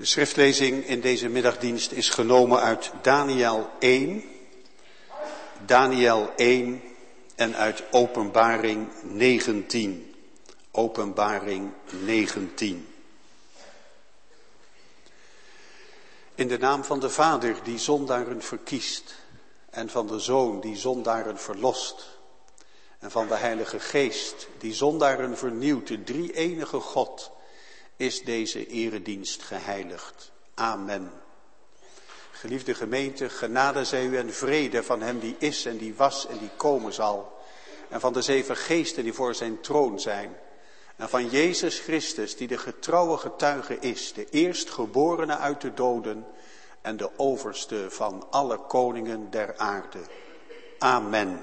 schriftlezing in deze middagdienst is genomen uit Daniël 1, Daniël 1 en uit Openbaring 19. Openbaring 19. In de naam van de Vader die zondaren verkiest en van de Zoon die zondaren verlost en van de Heilige Geest die zondaren vernieuwt, de drie-enige God, is deze eredienst geheiligd. Amen. Geliefde gemeente, genade zij u en vrede van hem die is en die was en die komen zal. En van de 7 geesten die voor zijn troon zijn. En van Jezus Christus die de getrouwe getuige is, de eerstgeborene uit de doden en de overste van alle koningen der aarde. Amen.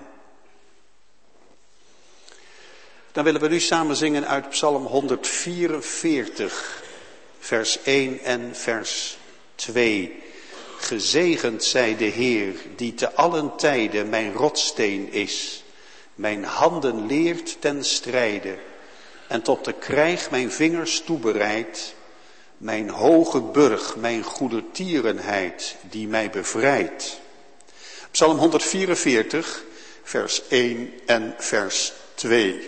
Dan willen we nu samen zingen uit Psalm 144, vers 1 en vers 2. Gezegend zij de Heer, die te allen tijden mijn rotssteen is, mijn handen leert ten strijde, en tot de krijg mijn vingers toebereidt, mijn hoge burg, mijn goedertierenheid, die mij bevrijdt. Psalm 144, vers 1 en vers 2.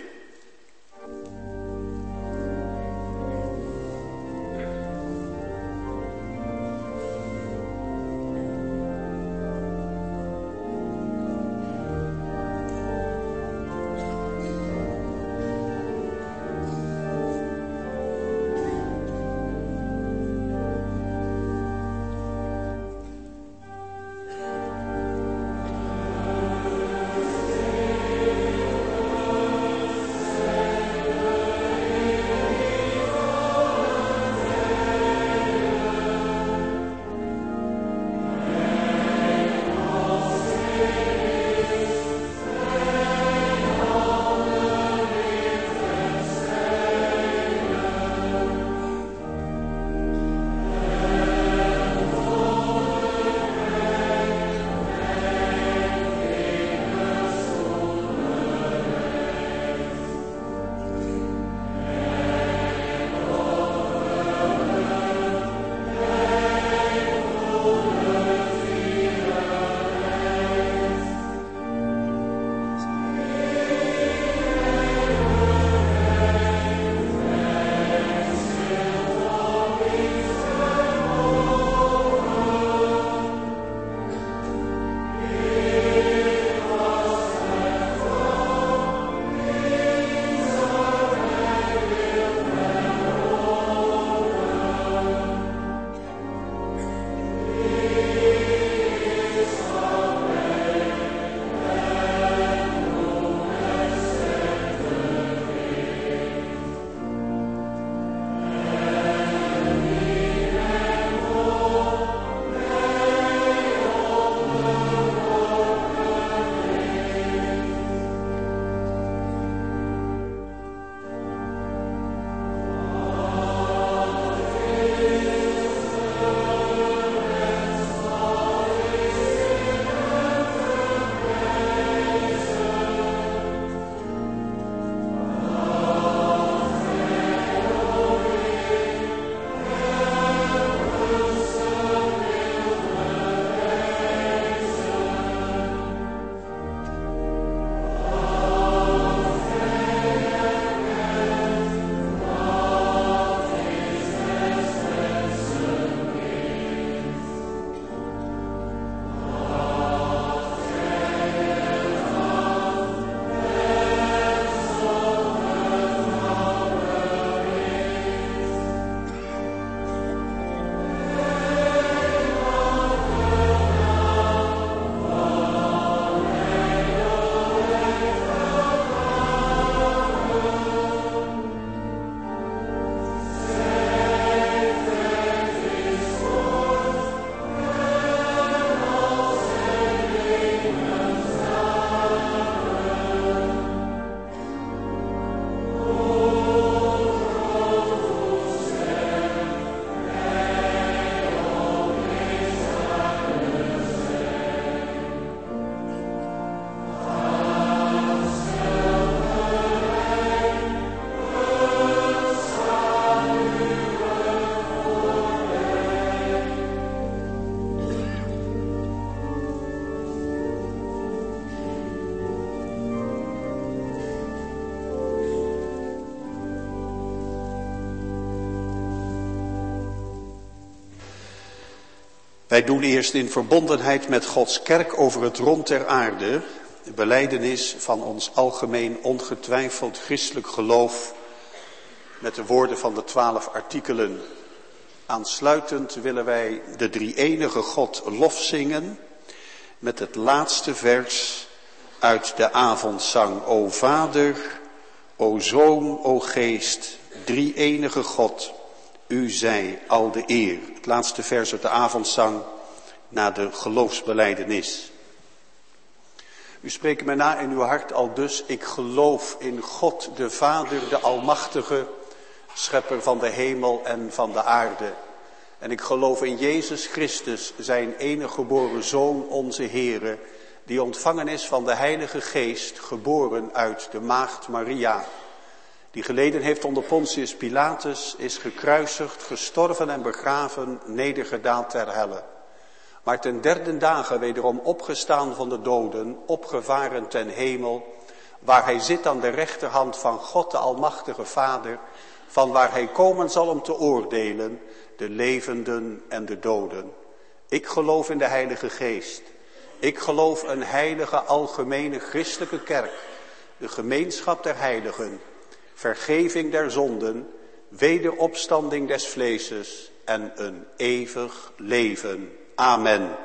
Wij doen eerst in verbondenheid met Gods kerk over het rond der aarde de belijdenis van ons algemeen ongetwijfeld christelijk geloof met de woorden van de 12 artikelen. Aansluitend willen wij de drie-enige God lof zingen met het laatste vers uit de avondzang. O Vader, o Zoon, o Geest, drie-enige God, u zij al de eer. Het laatste vers uit de avondzang na de geloofsbelijdenis. U spreekt mij na in uw hart al dus, ik geloof in God de Vader, de Almachtige, schepper van de hemel en van de aarde. En ik geloof in Jezus Christus, zijn enige geboren Zoon, onze Heere, die ontvangen is van de Heilige Geest, geboren uit de maagd Maria. Die geleden heeft onder Pontius Pilatus, is gekruisigd, gestorven en begraven, nedergedaald ter helle. Maar ten derde dagen wederom opgestaan van de doden, opgevaren ten hemel, waar hij zit aan de rechterhand van God de Almachtige Vader, van waar hij komen zal om te oordelen, de levenden en de doden. Ik geloof in de Heilige Geest. Ik geloof een heilige algemene christelijke kerk, de gemeenschap der heiligen, vergeving der zonden, wederopstanding des vleeses en een eeuwig leven. Amen.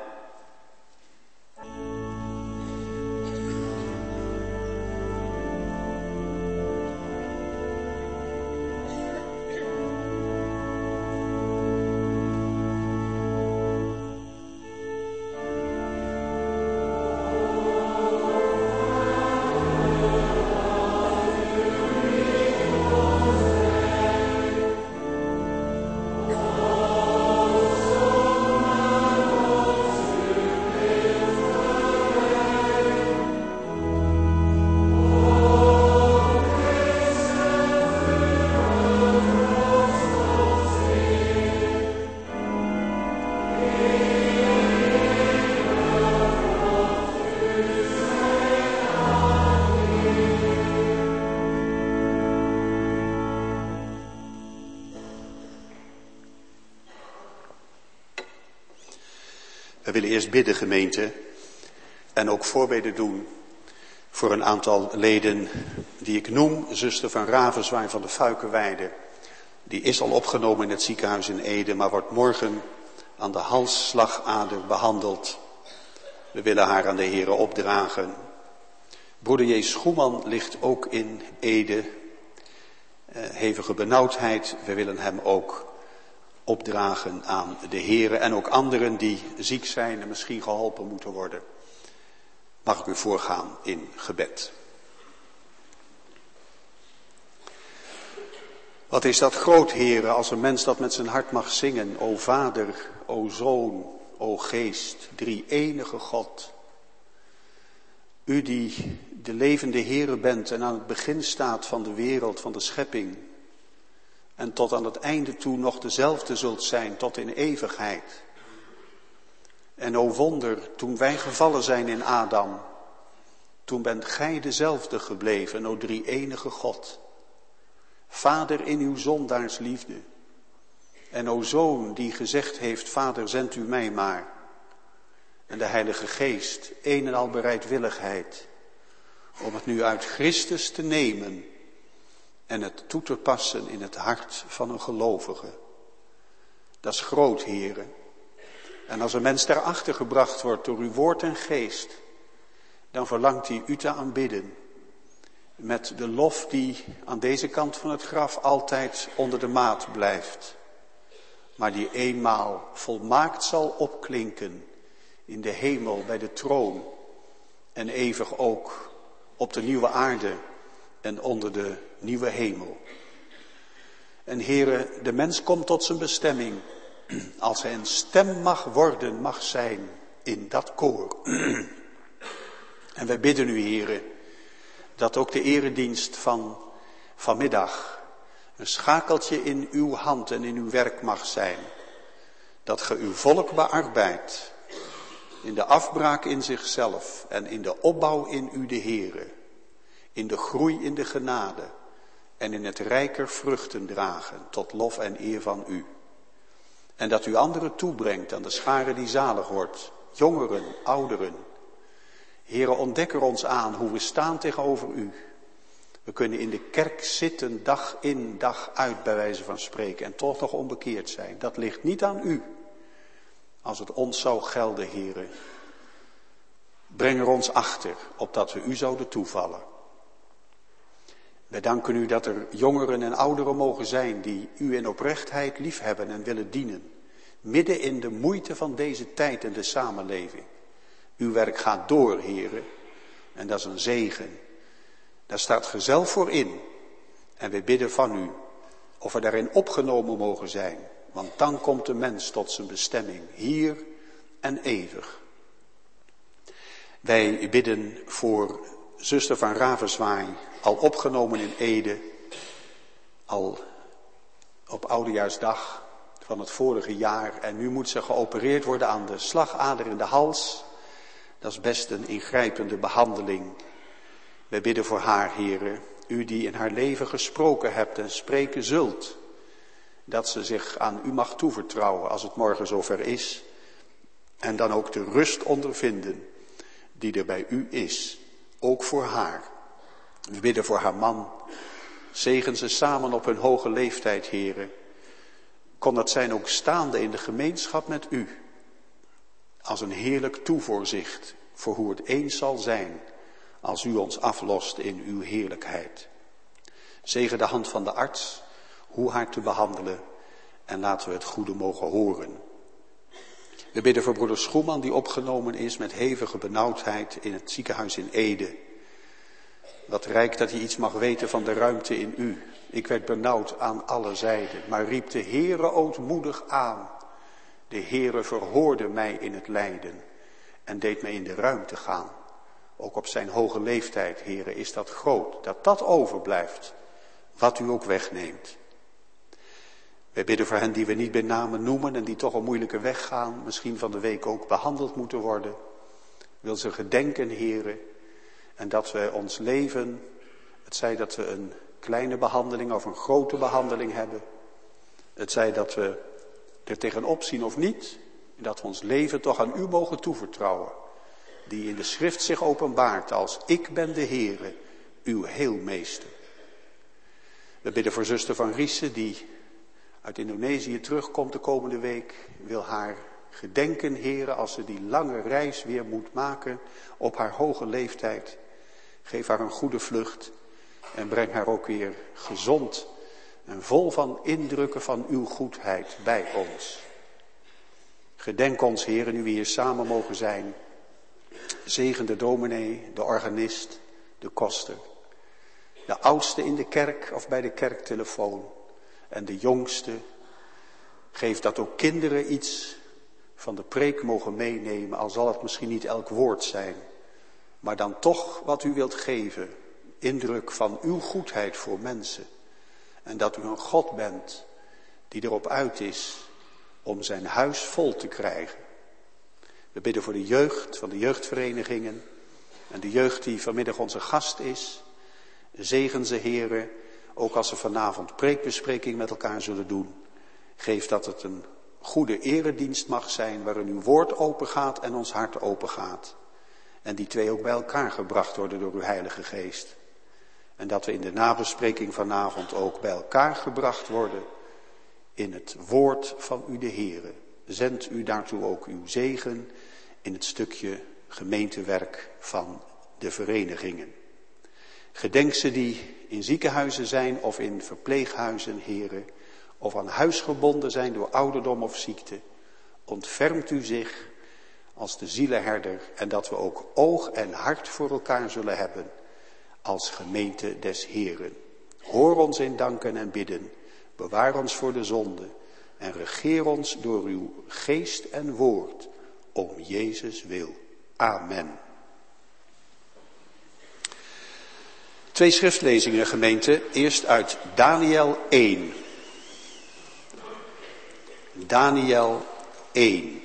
We willen eerst bidden, gemeente, en ook voorbeden doen voor een aantal leden die ik noem. Zuster van Ravenswaay van de Fuikenweide, die is al opgenomen in het ziekenhuis in Ede, maar wordt morgen aan de halsslagader behandeld. We willen haar aan de Here opdragen. Broeder J. Schoeman ligt ook in Ede, hevige benauwdheid. We willen hem ook opdragen aan de Here en ook anderen die ziek zijn en misschien geholpen moeten worden. Mag ik u voorgaan in gebed. Wat is dat groot, Heere, als een mens dat met zijn hart mag zingen. O Vader, o Zoon, o Geest, drie-enige God. U die de levende Heere bent en aan het begin staat van de wereld, van de schepping. En tot aan het einde toe nog dezelfde zult zijn, tot in eeuwigheid. En o wonder, toen wij gevallen zijn in Adam, toen bent gij dezelfde gebleven, o drie-enige God. Vader in uw zondaarsliefde. En o Zoon die gezegd heeft, Vader zend u mij maar. En de Heilige Geest, een en al bereidwilligheid, om het nu uit Christus te nemen en het toe te passen in het hart van een gelovige. Dat is groot, Heere. En als een mens daarachter gebracht wordt door uw woord en geest, dan verlangt hij u te aanbidden. Met de lof die aan deze kant van het graf altijd onder de maat blijft. Maar die eenmaal volmaakt zal opklinken in de hemel bij de troon. En eeuwig ook op de nieuwe aarde en onder de nieuwe hemel. En Heere, de mens komt tot zijn bestemming als hij een stem mag worden, mag zijn in dat koor. En wij bidden u, Heere, dat ook de eredienst van vanmiddag een schakeltje in uw hand en in uw werk mag zijn. Dat ge uw volk bearbeidt in de afbraak in zichzelf en in de opbouw in u de Heere. In de groei in de genade en in het rijker vruchten dragen tot lof en eer van u. En dat u anderen toebrengt aan de schare die zalig wordt. Jongeren, ouderen. Heere, ontdek er ons aan hoe we staan tegenover u. We kunnen in de kerk zitten, dag in, dag uit, bij wijze van spreken, en toch nog onbekeerd zijn. Dat ligt niet aan u. Als het ons zou gelden, Heere, breng er ons achter, opdat we u zouden toevallen. Wij danken u dat er jongeren en ouderen mogen zijn die u in oprechtheid liefhebben en willen dienen. Midden in de moeite van deze tijd en de samenleving. Uw werk gaat door, Heere, en dat is een zegen. Daar staat ge zelf voor in. En wij bidden van u of we daarin opgenomen mogen zijn. Want dan komt de mens tot zijn bestemming, hier en eeuwig. Wij bidden voor zuster van Ravenswaai, al opgenomen in Ede, al op Oudejaarsdag van het vorige jaar. En nu moet ze geopereerd worden aan de slagader in de hals. Dat is best een ingrijpende behandeling. Wij bidden voor haar, Heere, u die in haar leven gesproken hebt en spreken zult. Dat ze zich aan u mag toevertrouwen als het morgen zover is. En dan ook de rust ondervinden die er bij u is. Ook voor haar. We bidden voor haar man. Zegen ze samen op hun hoge leeftijd, Heere. Kon dat zijn ook staande in de gemeenschap met u. Als een heerlijk toevoorzicht voor hoe het eens zal zijn als u ons aflost in uw heerlijkheid. Zegen de hand van de arts, hoe haar te behandelen en laten we het goede mogen horen. We bidden voor broeder Schoeman die opgenomen is met hevige benauwdheid in het ziekenhuis in Ede. Wat rijk dat hij iets mag weten van de ruimte in u. Ik werd benauwd aan alle zijden, maar riep de Heere ootmoedig aan. De Heere verhoorde mij in het lijden en deed mij in de ruimte gaan. Ook op zijn hoge leeftijd, Heere, is dat groot, dat dat overblijft, wat u ook wegneemt. Wij bidden voor hen die we niet bij namen noemen en die toch een moeilijke weg gaan, misschien van de week ook behandeld moeten worden. Wil ze gedenken, Heere, en dat we ons leven, het zij dat we een kleine behandeling of een grote behandeling hebben, het zij dat we er tegenop zien of niet, dat we ons leven toch aan u mogen toevertrouwen, die in de schrift zich openbaart als ik ben de Heere, uw heelmeester. We bidden voor zuster van Riesen die uit Indonesië terugkomt de komende week, wil haar gedenken, Heere, als ze die lange reis weer moet maken op haar hoge leeftijd. Geef haar een goede vlucht en breng haar ook weer gezond en vol van indrukken van uw goedheid bij ons. Gedenk ons, Heere, nu we hier samen mogen zijn. Zegen de dominee, de organist, de koster, de oudste in de kerk of bij de kerktelefoon en de jongste. Geef dat ook kinderen iets van de preek mogen meenemen, al zal het misschien niet elk woord zijn, maar dan toch wat u wilt geven, indruk van uw goedheid voor mensen. En dat u een God bent die erop uit is om zijn huis vol te krijgen. We bidden voor de jeugd van de jeugdverenigingen en de jeugd die vanmiddag onze gast is. Zegen ze, Heere, ook als ze vanavond preekbespreking met elkaar zullen doen. Geef dat het een goede eredienst mag zijn waarin uw woord open gaat en ons hart open gaat. En die twee ook bij elkaar gebracht worden door uw Heilige Geest. En dat we in de nabespreking vanavond ook bij elkaar gebracht worden in het woord van u de Heere. Zend u daartoe ook uw zegen in het stukje gemeentewerk van de verenigingen. Gedenk ze die in ziekenhuizen zijn of in verpleeghuizen, Heere, of aan huis gebonden zijn door ouderdom of ziekte. Ontfermt u zich als de zielenherder en dat we ook oog en hart voor elkaar zullen hebben als gemeente des Heeren. Hoor ons in danken en bidden, bewaar ons voor de zonde en regeer ons door uw geest en woord, om Jezus wil. Amen. 2 schriftlezingen, gemeente. Eerst uit Daniel 1. Daniel 1.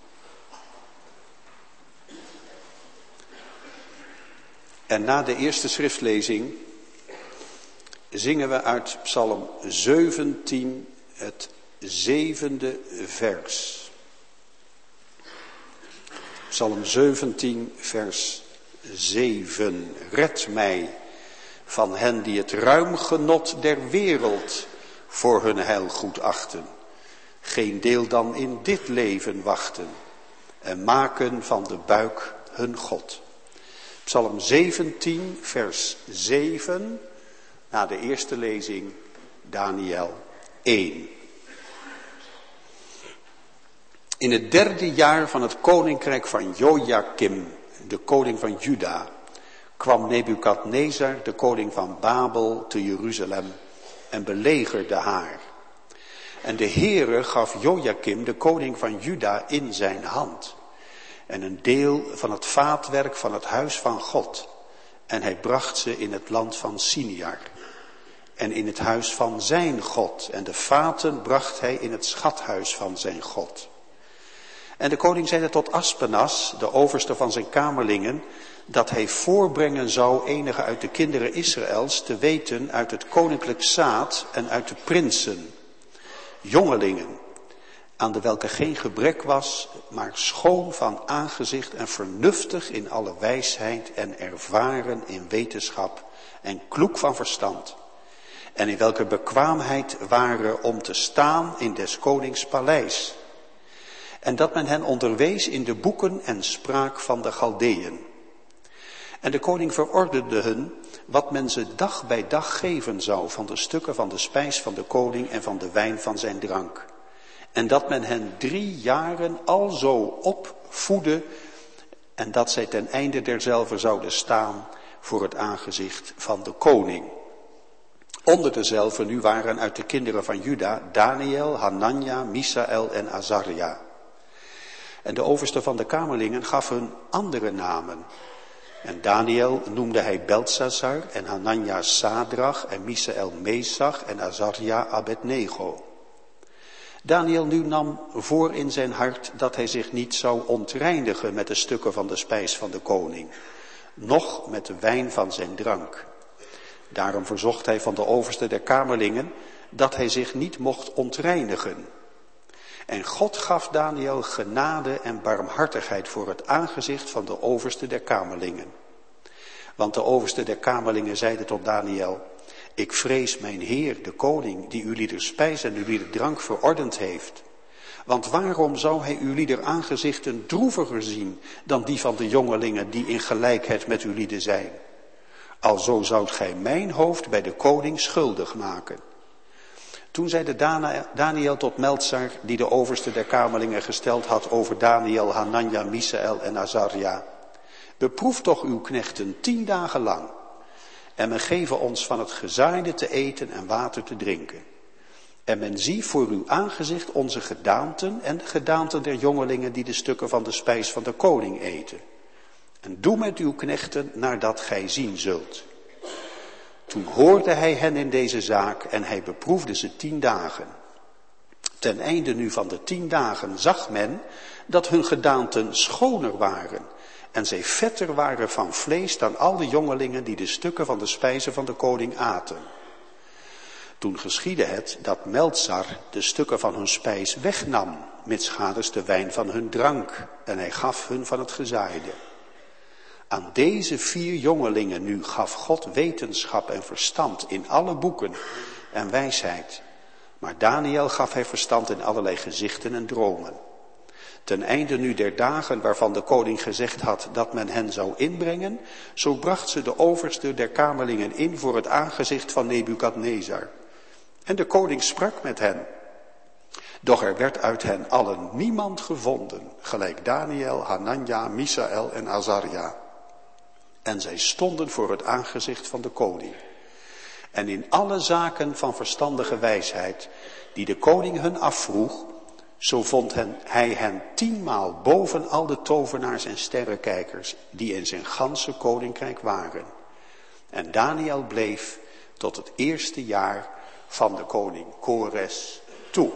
En na de eerste schriftlezing zingen we uit Psalm 17 het 7e vers. Psalm 17, vers 7. Red mij van hen die het ruim genot der wereld voor hun heil goed achten. Geen deel dan in dit leven wachten en maken van de buik hun God. Psalm 17, vers 7, na de eerste lezing Daniël 1. In het 3e jaar van het koninkrijk van Jojakim, de koning van Juda, kwam Nebukadnezar, de koning van Babel, te Jeruzalem en belegerde haar. En de Heere gaf Jojakim, de koning van Juda, in zijn hand. En een deel van het vaatwerk van het huis van God. En hij bracht ze in het land van Siniar. En in het huis van zijn God. En de vaten bracht hij in het schathuis van zijn God. En de koning zeide tot Aspenas, de overste van zijn kamerlingen, dat hij voorbrengen zou enige uit de kinderen Israëls, te weten uit het koninklijk zaad en uit de prinsen, jongelingen, aan de welke geen gebrek was, maar schoon van aangezicht en vernuftig in alle wijsheid en ervaren in wetenschap en kloek van verstand. En in welke bekwaamheid waren om te staan in des konings paleis. En dat men hen onderwees in de boeken en spraak van de Galdeën. En de koning verordende hun wat men ze dag bij dag geven zou van de stukken van de spijs van de koning en van de wijn van zijn drank. En dat men hen 3 jaren alzo opvoedde en dat zij ten einde derzelve zouden staan voor het aangezicht van de koning. Onder dezelve nu waren uit de kinderen van Juda Daniël, Hanania, Misaël en Azaria. En de overste van de kamerlingen gaf hun andere namen. En Daniël noemde hij Beltsazar en Hanania Sadrach en Misaël Mesach en Azaria Abednego. Daniël nu nam voor in zijn hart dat hij zich niet zou ontreinigen met de stukken van de spijs van de koning, noch met de wijn van zijn drank. Daarom verzocht hij van de overste der kamerlingen dat hij zich niet mocht ontreinigen. En God gaf Daniël genade en barmhartigheid voor het aangezicht van de overste der kamerlingen. Want de overste der kamerlingen zeide tot Daniël: ik vrees mijn heer, de koning, die ulieder spijs en ulieder drank verordend heeft. Want waarom zou hij ulieder aangezichten droeviger zien dan die van de jongelingen die in gelijkheid met ulieden zijn? Alzo zoudt gij mijn hoofd bij de koning schuldig maken. Toen zeide Daniël tot Meltsar, die de overste der kamerlingen gesteld had over Daniël, Hanania, Misaël en Azaria: beproef toch uw knechten 10 dagen lang. En men geven ons van het gezaaide te eten en water te drinken. En men zie voor uw aangezicht onze gedaanten en de gedaanten der jongelingen die de stukken van de spijs van de koning eten. En doe met uw knechten naar dat gij zien zult. Toen hoorde hij hen in deze zaak en hij beproefde ze 10 dagen. Ten einde nu van de 10 dagen zag men dat hun gedaanten schoner waren en zij vetter waren van vlees dan al de jongelingen die de stukken van de spijzen van de koning aten. Toen geschiedde het dat Meltsar de stukken van hun spijs wegnam, mitsgaders de wijn van hun drank, en hij gaf hun van het gezaaide. Aan deze 4 jongelingen nu gaf God wetenschap en verstand in alle boeken en wijsheid. Maar Daniël gaf hij verstand in allerlei gezichten en dromen. Ten einde nu der dagen waarvan de koning gezegd had dat men hen zou inbrengen, zo bracht ze de overste der kamerlingen in voor het aangezicht van Nebukadnezar. En de koning sprak met hen. Doch er werd uit hen allen niemand gevonden, gelijk Daniël, Hanania, Misaël en Azaria. En zij stonden voor het aangezicht van de koning. En in alle zaken van verstandige wijsheid, die de koning hun afvroeg, zo vond hij hen 10-maal boven al de tovenaars en sterrenkijkers, die in zijn ganse koninkrijk waren. En Daniël bleef tot het eerste jaar van de koning Kores toe.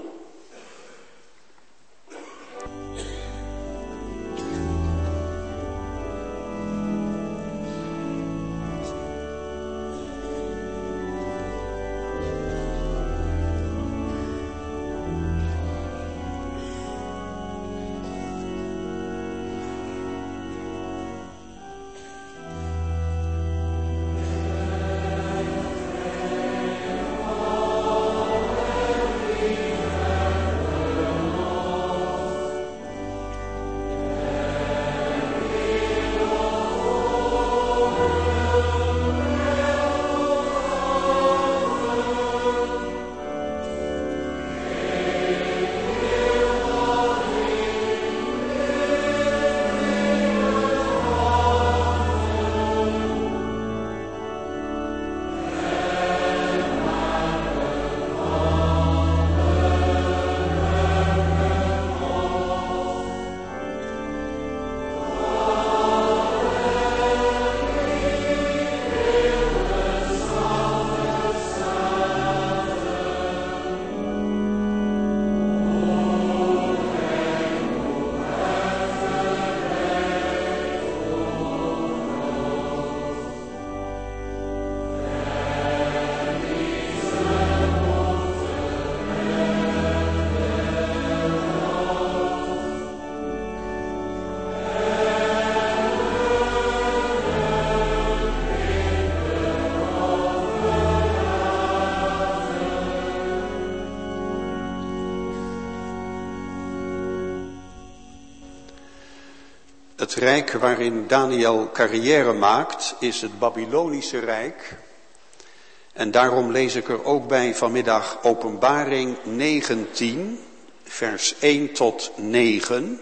rijk waarin Daniel carrière maakt is het Babylonische Rijk. En daarom lees ik er ook bij vanmiddag Openbaring 19, vers 1 tot 9.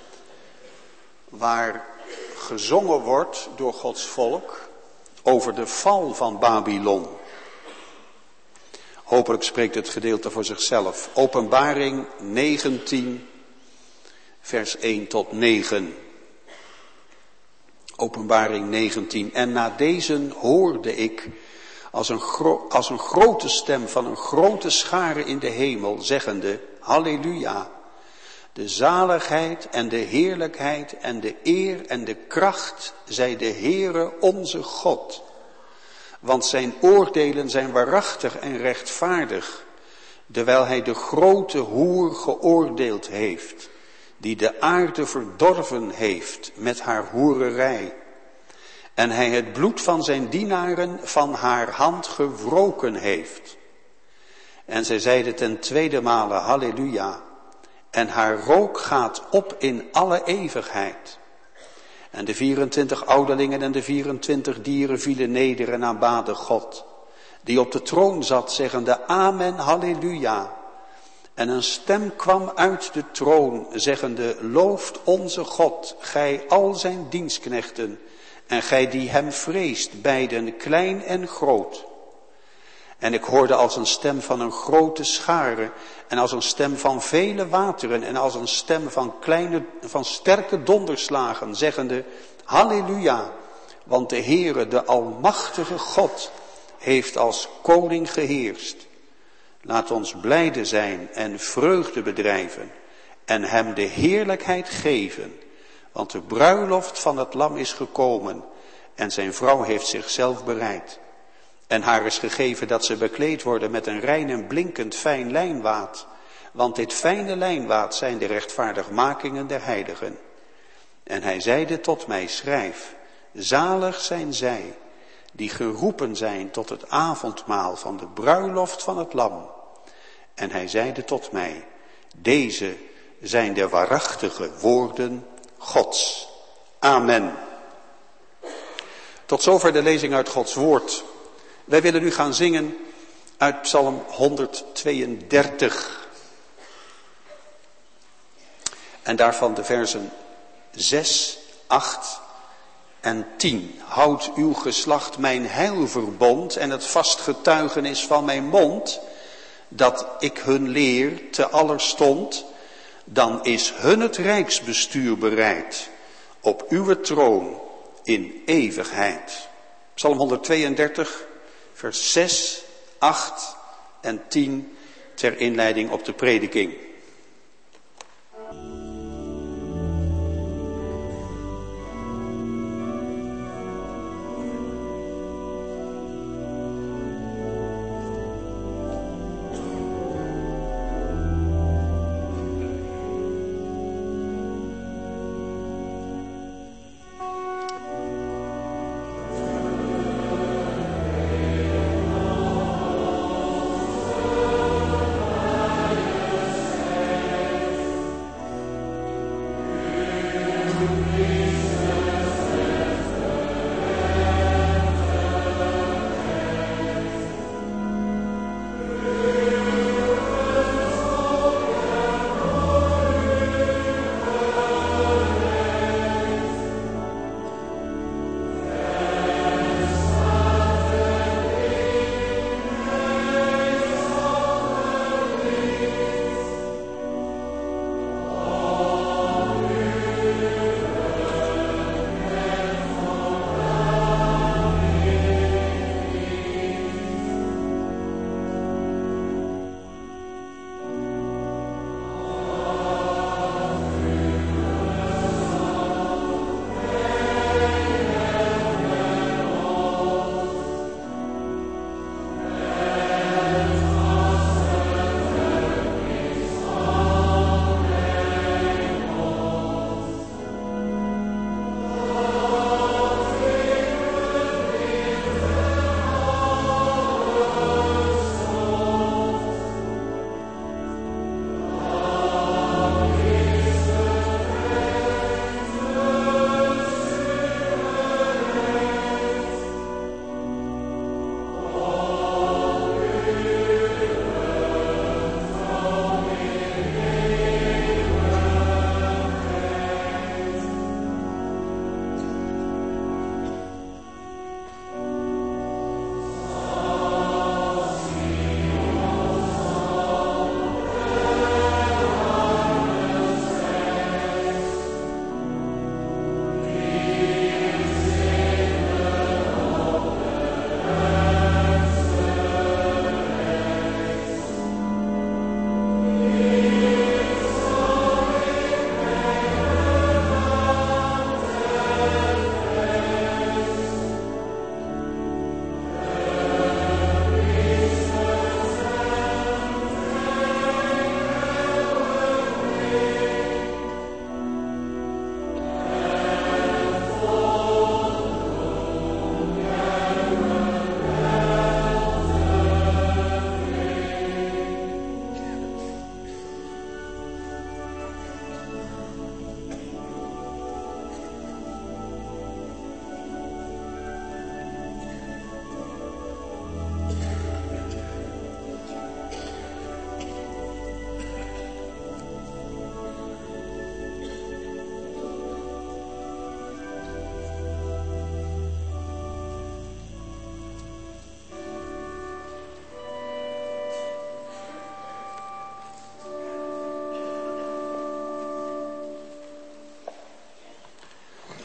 Waar gezongen wordt door Gods volk over de val van Babylon. Hopelijk spreekt het gedeelte voor zichzelf. Openbaring 19, vers 1 tot 9. Openbaring 19. En na deze hoorde ik als een grote stem van een grote schare in de hemel, zeggende, Halleluja. De zaligheid en de heerlijkheid en de eer en de kracht zij de Heere onze God. Want zijn oordelen zijn waarachtig en rechtvaardig, terwijl hij de grote hoer geoordeeld heeft, die de aarde verdorven heeft met haar hoererij. En hij het bloed van zijn dienaren van haar hand gewroken heeft. En zij zeiden ten tweede male, Halleluja. En haar rook gaat op in alle eeuwigheid. En de 24 ouderlingen en de 24 dieren vielen neder en aanbaden God, die op de troon zat, zeggende, Amen, Halleluja. En een stem kwam uit de troon, zeggende, looft onze God, gij al zijn dienstknechten, en gij die hem vreest, beiden klein en groot. En ik hoorde als een stem van een grote schare, en als een stem van vele wateren, en als een stem van sterke donderslagen, zeggende, Halleluja, want de Heere, de Almachtige God, heeft als koning geheerst. Laat ons blijde zijn en vreugde bedrijven, en hem de heerlijkheid geven, want de bruiloft van het lam is gekomen, en zijn vrouw heeft zichzelf bereid. En haar is gegeven dat ze bekleed worden met een rein en blinkend fijn lijnwaad, want dit fijne lijnwaad zijn de rechtvaardigmakingen der heiligen. En hij zeide tot mij, schrijf, zalig zijn zij, die geroepen zijn tot het avondmaal van de bruiloft van het lam. En hij zeide tot mij, deze zijn de waarachtige woorden Gods. Amen. Tot zover de lezing uit Gods woord. Wij willen nu gaan zingen uit Psalm 132. En daarvan de versen 6, 8 en 10. Houd uw geslacht mijn heilverbond en het vast getuigenis van mijn mond, dat ik hun leer te allerstond, dan is hun het rijksbestuur bereid op uw troon in eeuwigheid. Psalm 132, vers 6, 8 en 10 ter inleiding op de prediking.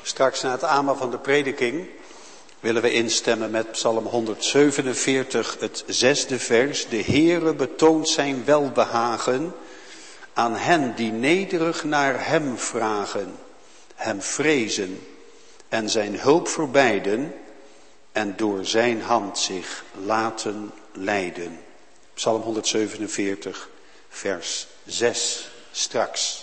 Straks na het AMA van de prediking willen we instemmen met Psalm 147, het 6e vers. De Heere betoont zijn welbehagen aan hen die nederig naar hem vragen, hem vrezen en zijn hulp verbeiden en door zijn hand zich laten leiden. Psalm 147, vers 6 straks.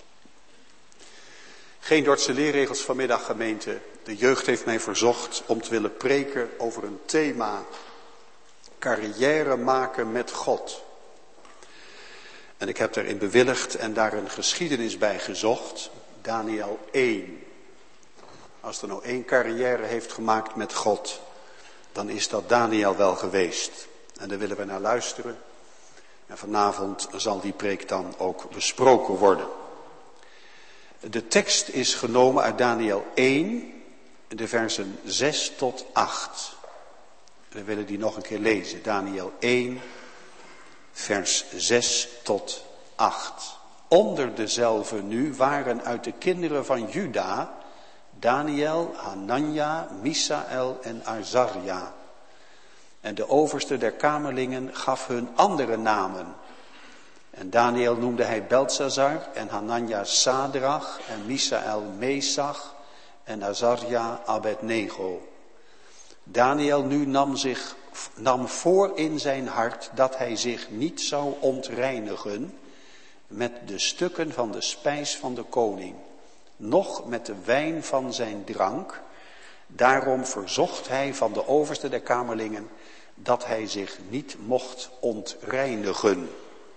Geen Dordtse leerregels vanmiddag, gemeente. De jeugd heeft mij verzocht om te willen preken over een thema: carrière maken met God. En ik heb daarin bewilligd en daar een geschiedenis bij gezocht. Daniel 1. Als er nou 1 carrière heeft gemaakt met God, dan is dat Daniel wel geweest. En daar willen we naar luisteren. En vanavond zal die preek dan ook besproken worden. De tekst is genomen uit Daniel 1, de versen 6 tot 8. We willen die nog een keer lezen. Daniel 1, vers 6 tot 8. Onder dezelfde nu waren uit de kinderen van Juda Daniel, Hanania, Misaël en Azarja. En de overste der kamerlingen gaf hun andere namen. En Daniel noemde hij Beltsazar en Hanania Sadrach en Misaël Mesach en Azarja Abednego. Daniel nu nam voor in zijn hart dat hij zich niet zou ontreinigen met de stukken van de spijs van de koning, noch met de wijn van zijn drank. Daarom verzocht hij van de overste der kamerlingen dat hij zich niet mocht ontreinigen.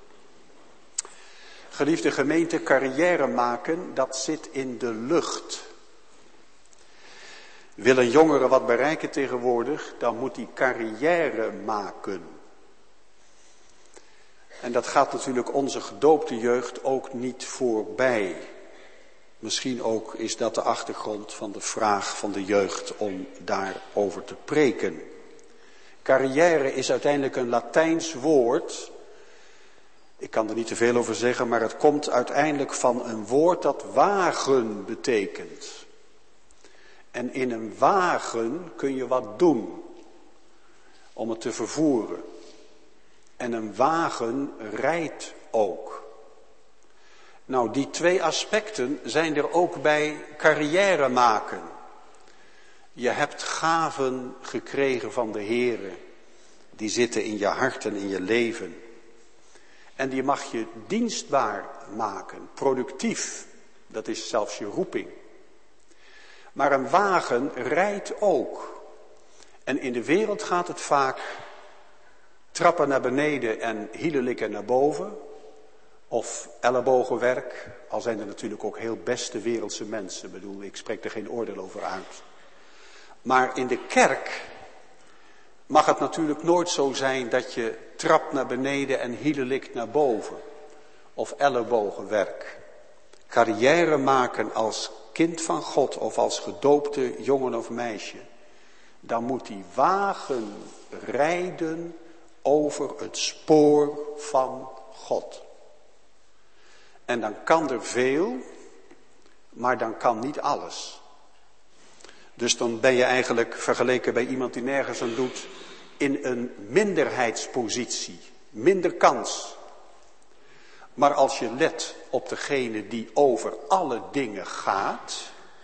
Geliefde gemeente, carrière maken, dat zit in de lucht. Wil een jongere wat bereiken tegenwoordig, dan moet hij carrière maken. En dat gaat natuurlijk onze gedoopte jeugd ook niet voorbij. Misschien ook is dat de achtergrond van de vraag van de jeugd om daarover te preken. Carrière is uiteindelijk een Latijns woord. Ik kan er niet te veel over zeggen, maar het komt uiteindelijk van een woord dat wagen betekent. En in een wagen kun je wat doen om het te vervoeren. En een wagen rijdt ook. Nou, die 2 aspecten zijn er ook bij carrière maken. Je hebt gaven gekregen van de Heere. Die zitten in je hart en in je leven. En die mag je dienstbaar maken, productief. Dat is zelfs je roeping. Maar een wagen rijdt ook. En in de wereld gaat het vaak trappen naar beneden en hielelikken naar boven. Of ellebogenwerk, al zijn er natuurlijk ook heel beste wereldse mensen. Ik bedoel, ik spreek er geen oordeel over uit. Maar in de kerk mag het natuurlijk nooit zo zijn dat je trapt naar beneden en hielelikt naar boven. Of ellebogenwerk. Carrière maken als kind van God of als gedoopte jongen of meisje. Dan moet die wagen rijden over het spoor van God. En dan kan er veel, maar dan kan niet alles. Dus dan ben je eigenlijk vergeleken bij iemand die nergens aan doet in een minderheidspositie, minder kans. Maar als je let op degene die over alle dingen gaat,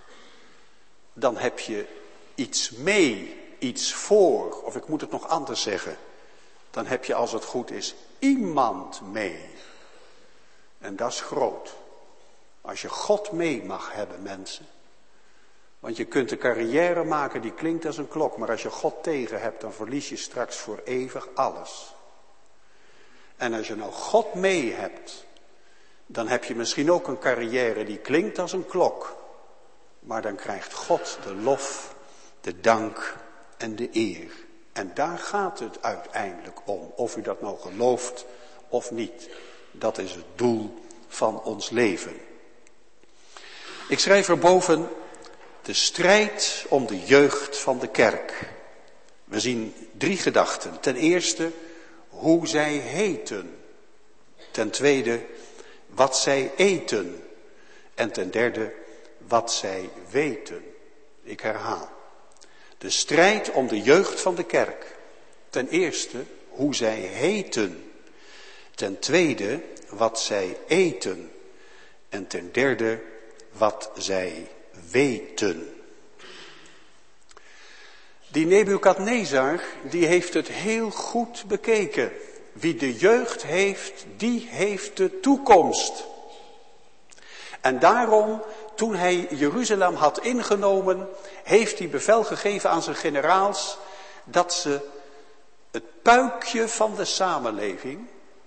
dan heb je iets mee, iets voor, of ik moet het nog anders zeggen. Dan heb je, als het goed is, iemand mee. En dat is groot. Als je God mee mag hebben, mensen. Want je kunt een carrière maken die klinkt als een klok. Maar als je God tegen hebt, dan verlies je straks voor eeuwig alles. En als je nou God mee hebt, dan heb je misschien ook een carrière die klinkt als een klok. Maar dan krijgt God de lof, de dank en de eer. En daar gaat het uiteindelijk om. Of u dat nou gelooft of niet. Dat is het doel van ons leven. Ik schrijf erboven: de strijd om de jeugd van de kerk. We zien 3 gedachten. Ten eerste, hoe zij heten. Ten tweede, wat zij eten. En ten derde, wat zij weten. Ik herhaal. De strijd om de jeugd van de kerk. Ten eerste, hoe zij heten. Ten tweede, wat zij eten. En ten derde, wat zij weten. Die Nebukadnezar, die heeft het heel goed bekeken. Wie de jeugd heeft, die heeft de toekomst. En daarom, toen hij Jeruzalem had ingenomen, heeft hij bevel gegeven aan zijn generaals dat ze het puikje van de samenleving,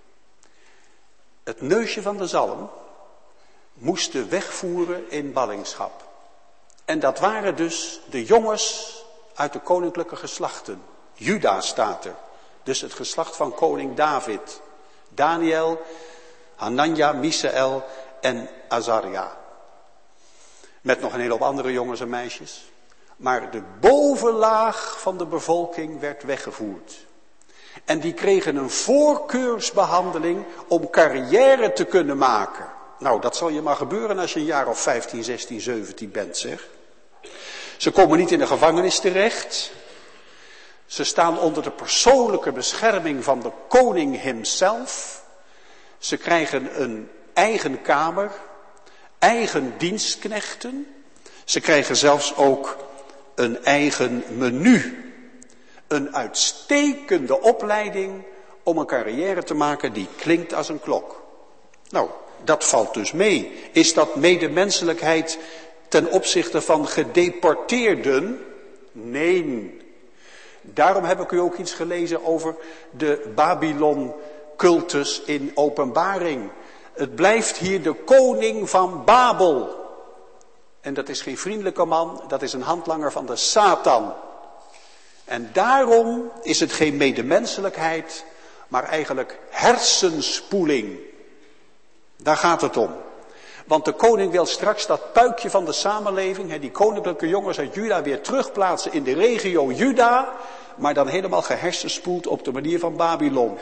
het neusje van de zalm, moesten wegvoeren in ballingschap. En dat waren dus de jongens uit de koninklijke geslachten. Juda staat er. Dus het geslacht van koning David. Daniel, Hanania, Misaël en Azaria. Met nog een hele hoop andere jongens en meisjes. Maar de bovenlaag van de bevolking werd weggevoerd. En die kregen een voorkeursbehandeling om carrière te kunnen maken. Nou, dat zal je maar gebeuren als je een jaar of 15, 16, 17 bent, zeg. Ze komen niet in de gevangenis terecht. Ze staan onder de persoonlijke bescherming van de koning himself. Ze krijgen een eigen kamer, eigen dienstknechten. Ze krijgen zelfs ook een eigen menu. Een uitstekende opleiding om een carrière te maken die klinkt als een klok. Nou, dat valt dus mee. Is dat medemenselijkheid ten opzichte van gedeporteerden? Nee. Daarom heb ik u ook iets gelezen over de Babylon-cultus in Openbaring. Het blijft hier de koning van Babel. En dat is geen vriendelijke man, dat is een handlanger van de Satan. En daarom is het geen medemenselijkheid, maar eigenlijk hersenspoeling. Daar gaat het om. Want de koning wil straks dat puikje van de samenleving, die koninklijke jongens uit Juda, weer terugplaatsen in de regio Juda, maar dan helemaal gehersenspoeld op de manier van Babylon.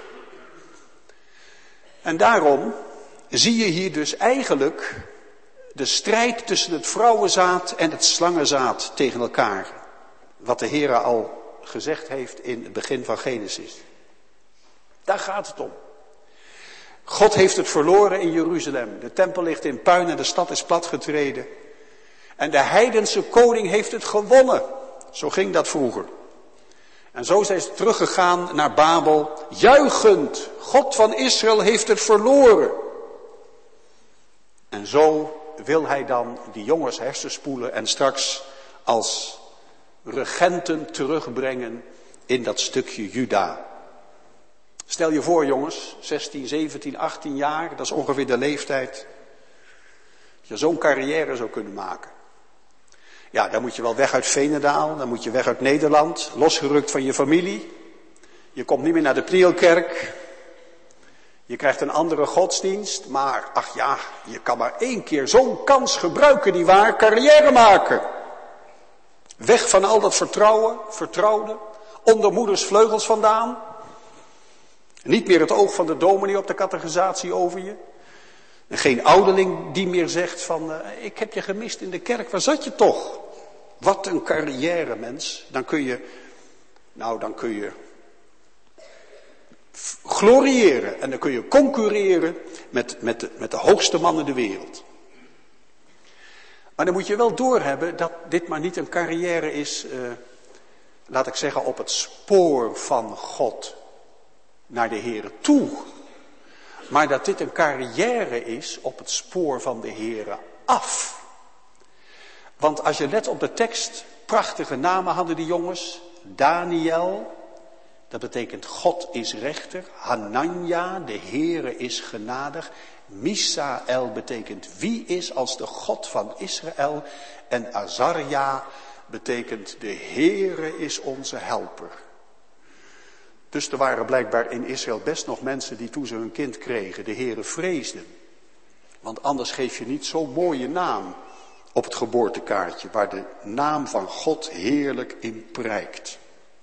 En daarom zie je hier dus eigenlijk de strijd tussen het vrouwenzaad en het slangenzaad tegen elkaar. Wat de Heere al gezegd heeft in het begin van Genesis. Daar gaat het om. God heeft het verloren in Jeruzalem. De tempel ligt in puin en de stad is platgetreden. En de heidense koning heeft het gewonnen. Zo ging dat vroeger. En zo zijn ze teruggegaan naar Babel, juichend. God van Israël heeft het verloren. En zo wil hij dan die jongens hersenspoelen en straks als regenten terugbrengen in dat stukje Juda. Stel je voor jongens, 16, 17, 18 jaar, dat is ongeveer de leeftijd. Dat je zo'n carrière zou kunnen maken. Ja, dan moet je wel weg uit Veenendaal, dan moet je weg uit Nederland, losgerukt van je familie. Je komt niet meer naar de Prielkerk. Je krijgt een andere godsdienst, maar ach ja, je kan maar 1 keer zo'n kans gebruiken, nietwaar, carrière maken. Weg van al dat vertrouwde, onder moeders vleugels vandaan. Niet meer het oog van de dominee op de catechisatie over je. En geen ouderling die meer zegt van, ik heb je gemist in de kerk, waar zat je toch? Wat een carrière, mens. Dan kun je gloriëren en dan kun je concurreren met de hoogste man in de wereld. Maar dan moet je wel doorhebben dat dit maar niet een carrière is, laat ik zeggen, op het spoor van God naar de Here toe. Maar dat dit een carrière is op het spoor van de Here af. Want als je let op de tekst, prachtige namen hadden die jongens. Daniel, dat betekent God is rechter. Hanania, de Heere is genadig. Misaël betekent wie is als de God van Israël. En Azaria betekent de Heere is onze helper. Dus er waren blijkbaar in Israël best nog mensen die toen ze hun kind kregen de Heere vreesden. Want anders geef je niet zo'n mooie naam op het geboortekaartje waar de naam van God heerlijk in prijkt.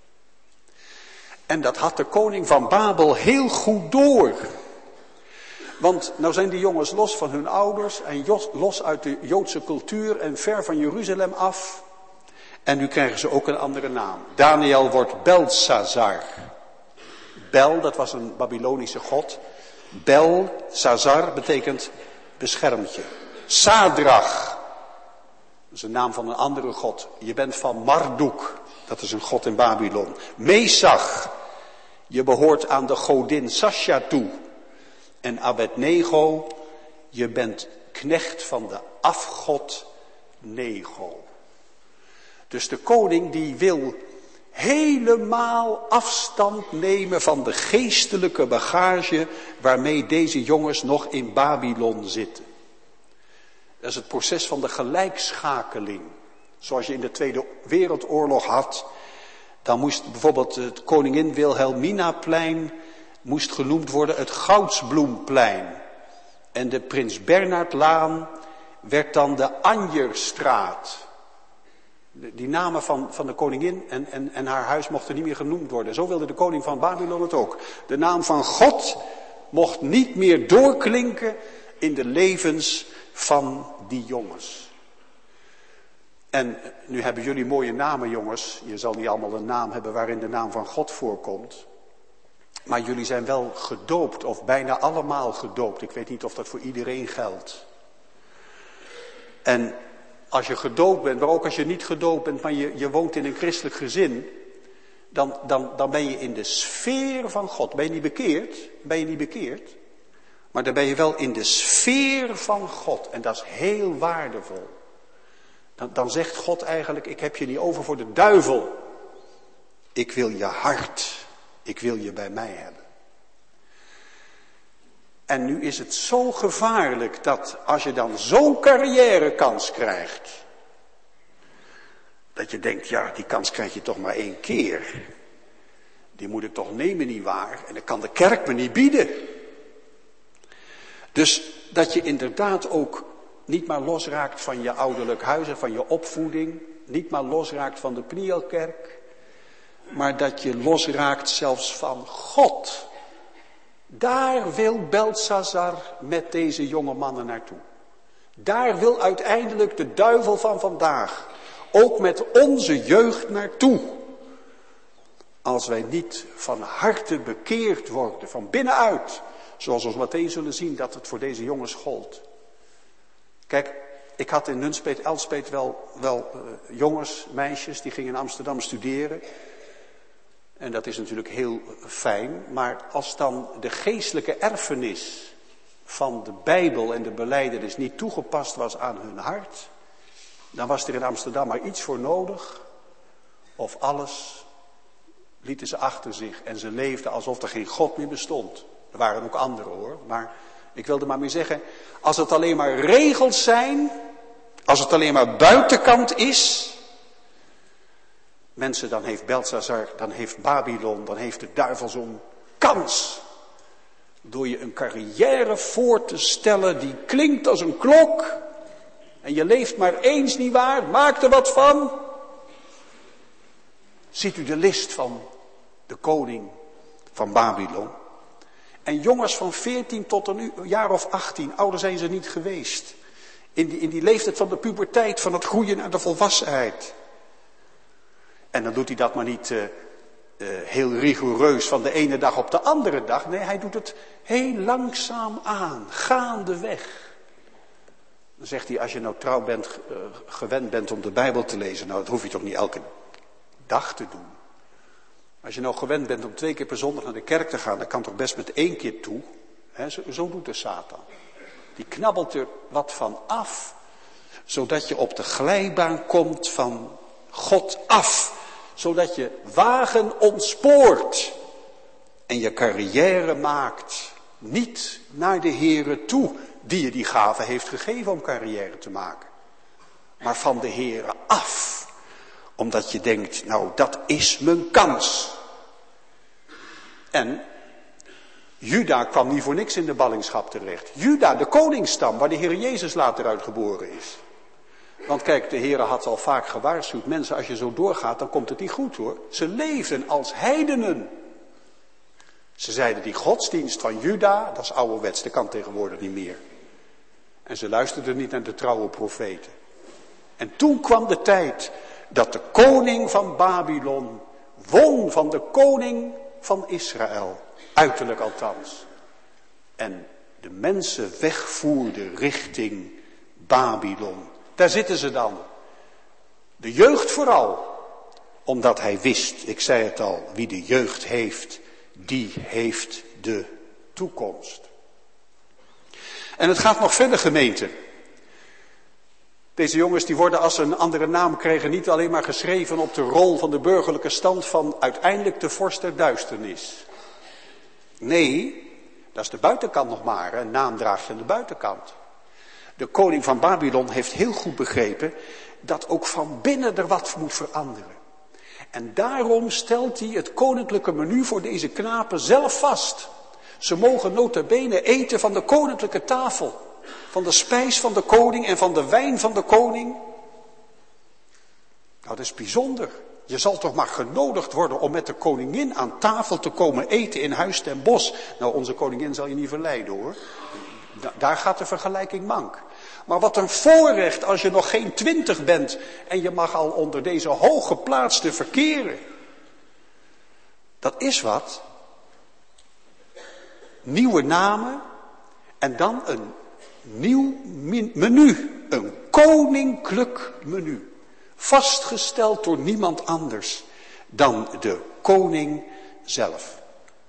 En dat had de koning van Babel heel goed door. Want nou zijn die jongens los van hun ouders en los uit de Joodse cultuur en ver van Jeruzalem af. En nu krijgen ze ook een andere naam. Daniel wordt Belsazar. Bel, dat was een Babylonische god. Belsazar betekent beschermtje. Sadrach, dat is een naam van een andere god. Je bent van Marduk, dat is een god in Babylon. Mesach, je behoort aan de godin Sasha toe. En Abednego, je bent knecht van de afgod Nego. Dus de koning die wil helemaal afstand nemen van de geestelijke bagage waarmee deze jongens nog in Babylon zitten. Dat is het proces van de gelijkschakeling. Zoals je in de Tweede Wereldoorlog had. Dan moest bijvoorbeeld het koningin Wilhelminaplein moest genoemd worden het Goudsbloemplein. En de Prins Bernhardlaan werd dan de Anjerstraat. Die namen van de koningin en haar huis mochten niet meer genoemd worden. Zo wilde de koning van Babylon het ook. De naam van God mocht niet meer doorklinken in de levens van die jongens. En nu hebben jullie mooie namen, jongens. Je zal niet allemaal een naam hebben waarin de naam van God voorkomt. Maar jullie zijn wel gedoopt, of bijna allemaal gedoopt. Ik weet niet of dat voor iedereen geldt. En als je gedoopt bent, maar ook als je niet gedoopt bent, maar je woont in een christelijk gezin, dan ben je in de sfeer van God. Ben je niet bekeerd? Ben je niet bekeerd? Maar dan ben je wel in de sfeer van God. En dat is heel waardevol. Dan zegt God eigenlijk, ik heb je niet over voor de duivel. Ik wil je hart. Ik wil je bij mij hebben. En nu is het zo gevaarlijk dat als je dan zo'n carrièrekans krijgt, dat je denkt, ja, die kans krijg je toch maar 1 keer. Die moet ik toch nemen, nietwaar? En dat kan de kerk me niet bieden. Dus dat je inderdaad ook niet maar losraakt van je ouderlijk huis en van je opvoeding. Niet maar losraakt van de Pnielkerk. Maar dat je losraakt zelfs van God. Daar wil Belsazar met deze jonge mannen naartoe. Daar wil uiteindelijk de duivel van vandaag ook met onze jeugd naartoe. Als wij niet van harte bekeerd worden, van binnenuit. Zoals we meteen zullen zien dat het voor deze jongens gold. Kijk, ik had in Nunspeet, Elspeet wel jongens, meisjes, die gingen in Amsterdam studeren. En dat is natuurlijk heel fijn. Maar als dan de geestelijke erfenis van de Bijbel en de belijdenis niet toegepast was aan hun hart, dan was er in Amsterdam maar iets voor nodig. Of alles lieten ze achter zich en ze leefden alsof er geen God meer bestond. Er waren ook anderen hoor, maar ik wilde maar mee zeggen, als het alleen maar regels zijn, als het alleen maar buitenkant is, mensen, dan heeft Belsazar, dan heeft Babylon, dan heeft de duivel zo'n kans. Door je een carrière voor te stellen die klinkt als een klok. En je leeft maar eens, nietwaar? Maak er wat van. Ziet u de list van de koning van Babylon. En jongens van 14 tot een jaar of 18, ouder zijn ze niet geweest. In die leeftijd van de puberteit, van het groeien naar de volwassenheid. En dan doet hij dat maar niet heel rigoureus van de ene dag op de andere dag. Nee, hij doet het heel langzaam aan, gaandeweg. Dan zegt hij, als je nou trouw bent, gewend bent om de Bijbel te lezen, nou dat hoef je toch niet elke dag te doen. Als je nou gewend bent om 2 keer per zondag naar de kerk te gaan, dan kan toch best met 1 keer toe. He, zo doet de Satan. Die knabbelt er wat van af, zodat je op de glijbaan komt van God af. Zodat je wagen ontspoort en je carrière maakt. Niet naar de Heere toe, die je die gave heeft gegeven om carrière te maken. Maar van de Heere af. Omdat je denkt, nou dat is mijn kans. En Juda kwam niet voor niks in de ballingschap terecht. Juda, de koningsstam, waar de Heer Jezus later uitgeboren is. Want kijk, de Heer had al vaak gewaarschuwd. Mensen, als je zo doorgaat, dan komt het niet goed hoor. Ze leefden als heidenen. Ze zeiden die godsdienst van Juda, dat is ouderwets, dat kan tegenwoordig niet meer. En ze luisterden niet naar de trouwe profeten. En toen kwam de tijd dat de koning van Babylon won van de koning van Israël. Uiterlijk althans. En de mensen wegvoerde richting Babylon. Daar zitten ze dan. De jeugd vooral. Omdat hij wist, ik zei het al, wie de jeugd heeft, die heeft de toekomst. En het gaat nog verder, gemeente. Deze jongens die worden als ze een andere naam kregen niet alleen maar geschreven op de rol van de burgerlijke stand van uiteindelijk de vorst der duisternis. Nee, dat is de buitenkant nog maar, een naam draagt je aan de buitenkant. De koning van Babylon heeft heel goed begrepen dat ook van binnen er wat moet veranderen. En daarom stelt hij het koninklijke menu voor deze knapen zelf vast. Ze mogen nota bene eten van de koninklijke tafel. Van de spijs van de koning en van de wijn van de koning. Nou, dat is bijzonder. Je zal toch maar genodigd worden om met de koningin aan tafel te komen eten in Huis ten Bosch. Nou, onze koningin zal je niet verleiden hoor. Daar gaat de vergelijking mank. Maar wat een voorrecht als je nog geen 20 bent en je mag al onder deze hooggeplaatste verkeren. Dat is wat. Nieuwe namen en dan een nieuw menu. Een koninklijk menu. Vastgesteld door niemand anders dan de koning zelf.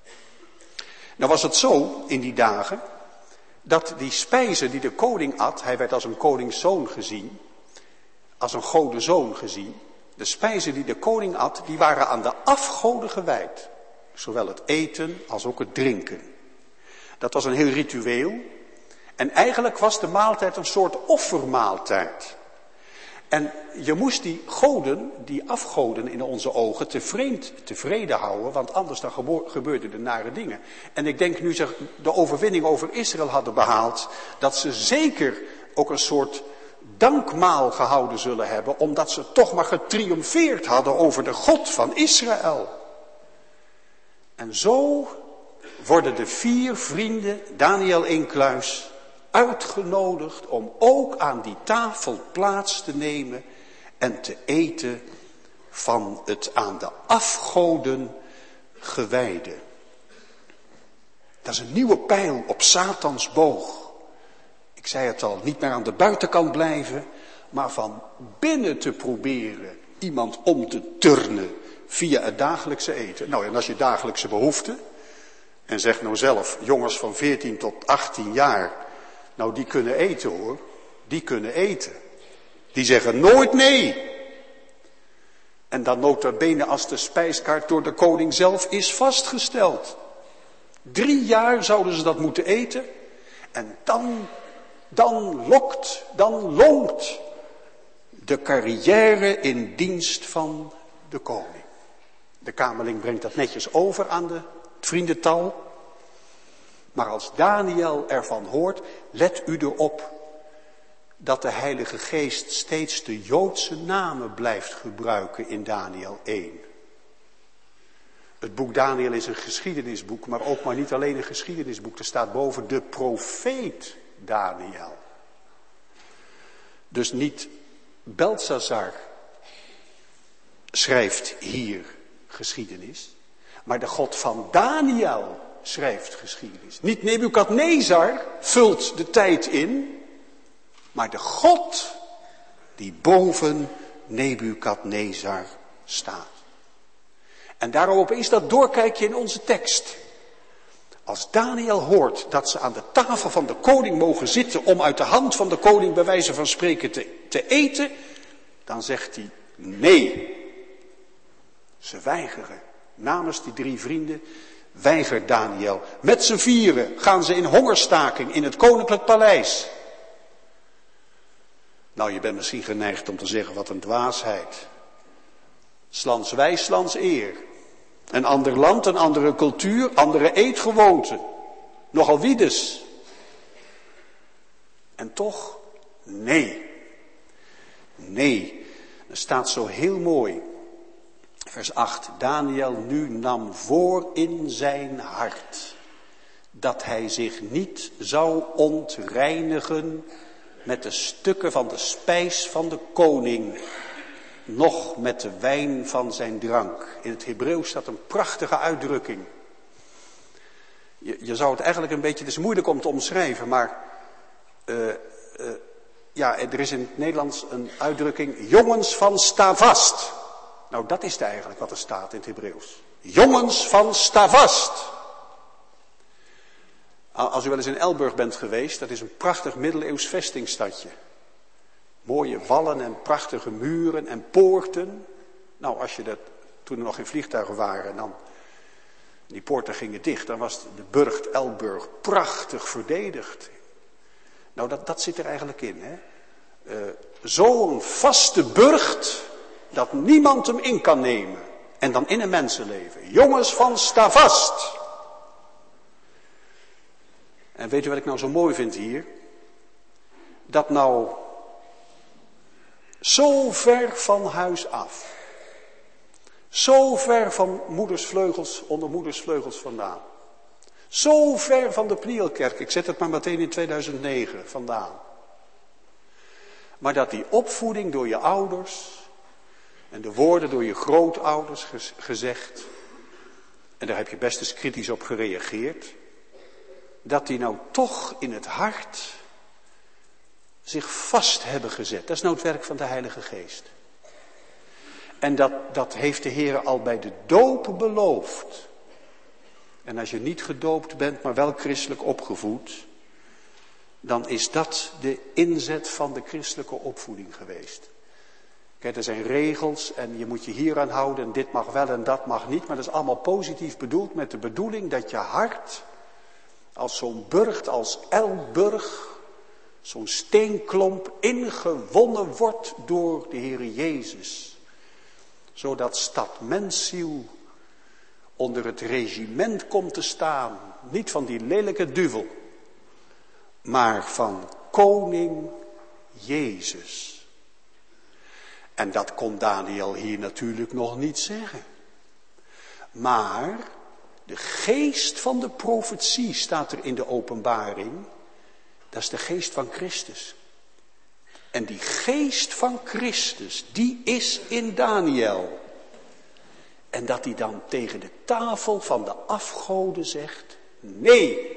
Nou was het zo in die dagen dat die spijzen die de koning at, hij werd als een koningszoon gezien, als een godenzoon gezien. De spijzen die de koning at, die waren aan de afgoden gewijd. Zowel het eten als ook het drinken. Dat was een heel ritueel. En eigenlijk was de maaltijd een soort offermaaltijd. En je moest die goden, die afgoden in onze ogen, tevreden houden, want anders dan gebeurden er nare dingen. En ik denk nu ze de overwinning over Israël hadden behaald, dat ze zeker ook een soort dankmaal gehouden zullen hebben, omdat ze toch maar getriomfeerd hadden over de God van Israël. En zo worden de 4 vrienden, Daniel Inkluis, uitgenodigd om ook aan die tafel plaats te nemen en te eten van het aan de afgoden gewijde. Dat is een nieuwe pijl op Satans boog. Ik zei het al, niet meer aan de buitenkant blijven, maar van binnen te proberen iemand om te turnen via het dagelijkse eten. Nou, en als je dagelijkse behoeften, en zeg nou zelf, jongens van 14 tot 18 jaar, nou die kunnen eten hoor, die kunnen eten. Die zeggen nooit nee. En dan nota bene als de spijskaart door de koning zelf is vastgesteld. 3 jaar zouden ze dat moeten eten. En dan lonkt de carrière in dienst van de koning. De kamerling brengt dat netjes over aan het vriendental. Maar als Daniel ervan hoort, let u erop dat de Heilige Geest steeds de Joodse namen blijft gebruiken in Daniel 1. Het boek Daniel is een geschiedenisboek, maar ook maar niet alleen een geschiedenisboek. Er staat boven de profeet Daniel. Dus niet Belshazzar schrijft hier geschiedenis, maar de God van Daniel schrijft geschiedenis. Niet Nebukadnezar vult de tijd in, maar de God die boven Nebukadnezar staat. En daarop is dat doorkijkje in onze tekst. Als Daniel hoort dat ze aan de tafel van de koning mogen zitten om uit de hand van de koning bij wijze van spreken te eten, dan zegt hij nee. Ze weigeren. Namens die 3 vrienden weigert Daniel. Met z'n 4 gaan ze in hongerstaking in het koninklijk paleis. Nou, je bent misschien geneigd om te zeggen, wat een dwaasheid. 's lands wijs, 's lands eer. Een ander land, een andere cultuur, andere eetgewoonten. Nogal wiedes. En toch, nee. Nee, er staat zo heel mooi. Vers 8. Daniel nu nam voor in zijn hart dat hij zich niet zou ontreinigen met de stukken van de spijs van de koning, noch met de wijn van zijn drank. In het Hebreeuws staat een prachtige uitdrukking. Je zou het eigenlijk een beetje, het is moeilijk om te omschrijven, maar er is in het Nederlands een uitdrukking, jongens van sta vast. Nou, dat is het eigenlijk wat er staat in het Hebreeuws. Jongens van sta vast. Als u wel eens in Elburg bent geweest, dat is een prachtig middeleeuws vestingstadje. Mooie wallen en prachtige muren en poorten. Nou, toen er nog geen vliegtuigen waren, dan die poorten gingen dicht, dan was de burcht Elburg prachtig verdedigd. Nou, dat zit er eigenlijk in, hè. Zo'n vaste burcht, dat niemand hem in kan nemen. En dan in een mensenleven. Jongens van sta vast. En weet u wat ik nou zo mooi vind hier? Dat nou zo ver van huis af. Zo ver van onder moeders vleugels vandaan. Zo ver van de Pnielkerk, ik zet het maar meteen in 2009 vandaan. Maar dat die opvoeding door je ouders en de woorden door je grootouders gezegd, en daar heb je best eens kritisch op gereageerd, dat die nou toch in het hart zich vast hebben gezet. Dat is nou het werk van de Heilige Geest. En dat heeft de Heer al bij de doop beloofd. En als je niet gedoopt bent, maar wel christelijk opgevoed, dan is dat de inzet van de christelijke opvoeding geweest. Kijk, er zijn regels en je moet je hier aan houden en dit mag wel en dat mag niet. Maar dat is allemaal positief bedoeld met de bedoeling dat je hart als zo'n burcht, als Elburg, zo'n steenklomp ingewonnen wordt door de Heere Jezus. Zodat stad mensziel onder het regiment komt te staan. Niet van die lelijke duvel, maar van koning Jezus. En dat kon Daniel hier natuurlijk nog niet zeggen. Maar de geest van de profetie staat er in de openbaring. Dat is de geest van Christus. En die geest van Christus, die is in Daniel. En dat hij dan tegen de tafel van de afgoden zegt, nee.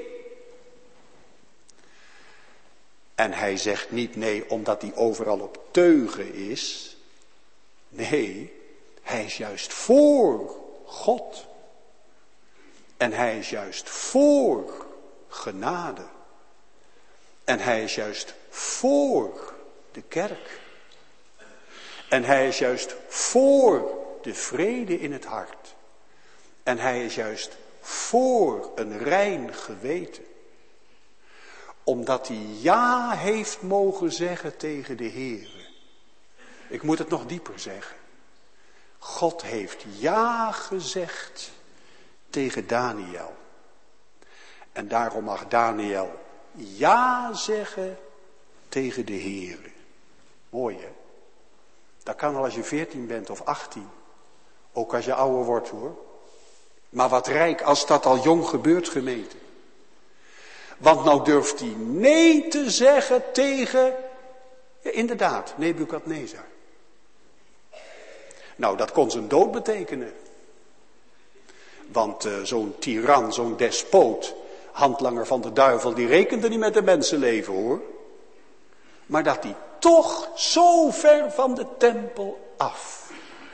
En hij zegt niet nee omdat hij overal op teugen is. Nee, hij is juist voor God. En hij is juist voor genade. En hij is juist voor de kerk. En hij is juist voor de vrede in het hart. En hij is juist voor een rein geweten. Omdat hij ja heeft mogen zeggen tegen de Heere. Ik moet het nog dieper zeggen. God heeft ja gezegd tegen Daniel. En daarom mag Daniel ja zeggen tegen de Heere. Mooi, hè? Dat kan al als je 14 bent of 18. Ook als je ouder wordt, hoor. Maar wat rijk als dat al jong gebeurt, gemeente. Want nou durft hij nee te zeggen tegen, ja, inderdaad, Nebukadnezar. Nou, dat kon zijn dood betekenen. Want zo'n tiran, zo'n despoot, handlanger van de duivel, die rekende niet met de mensenleven, hoor. Maar dat hij toch zo ver van de tempel af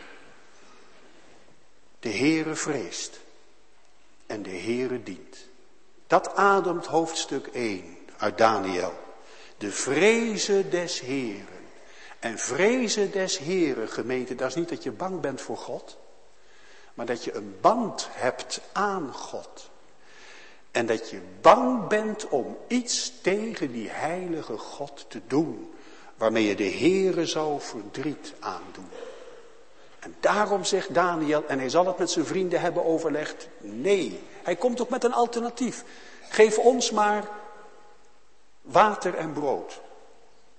de Heere vreest en de Heere dient. Dat ademt hoofdstuk 1 uit Daniel. De vreze des Heeren. En vrezen des Heeren, gemeente, dat is niet dat je bang bent voor God. Maar dat je een band hebt aan God. En dat je bang bent om iets tegen die heilige God te doen. Waarmee je de Heere zou verdriet aandoen. En daarom zegt Daniel, en hij zal het met zijn vrienden hebben overlegd. Nee, hij komt ook met een alternatief. Geef ons maar water en brood.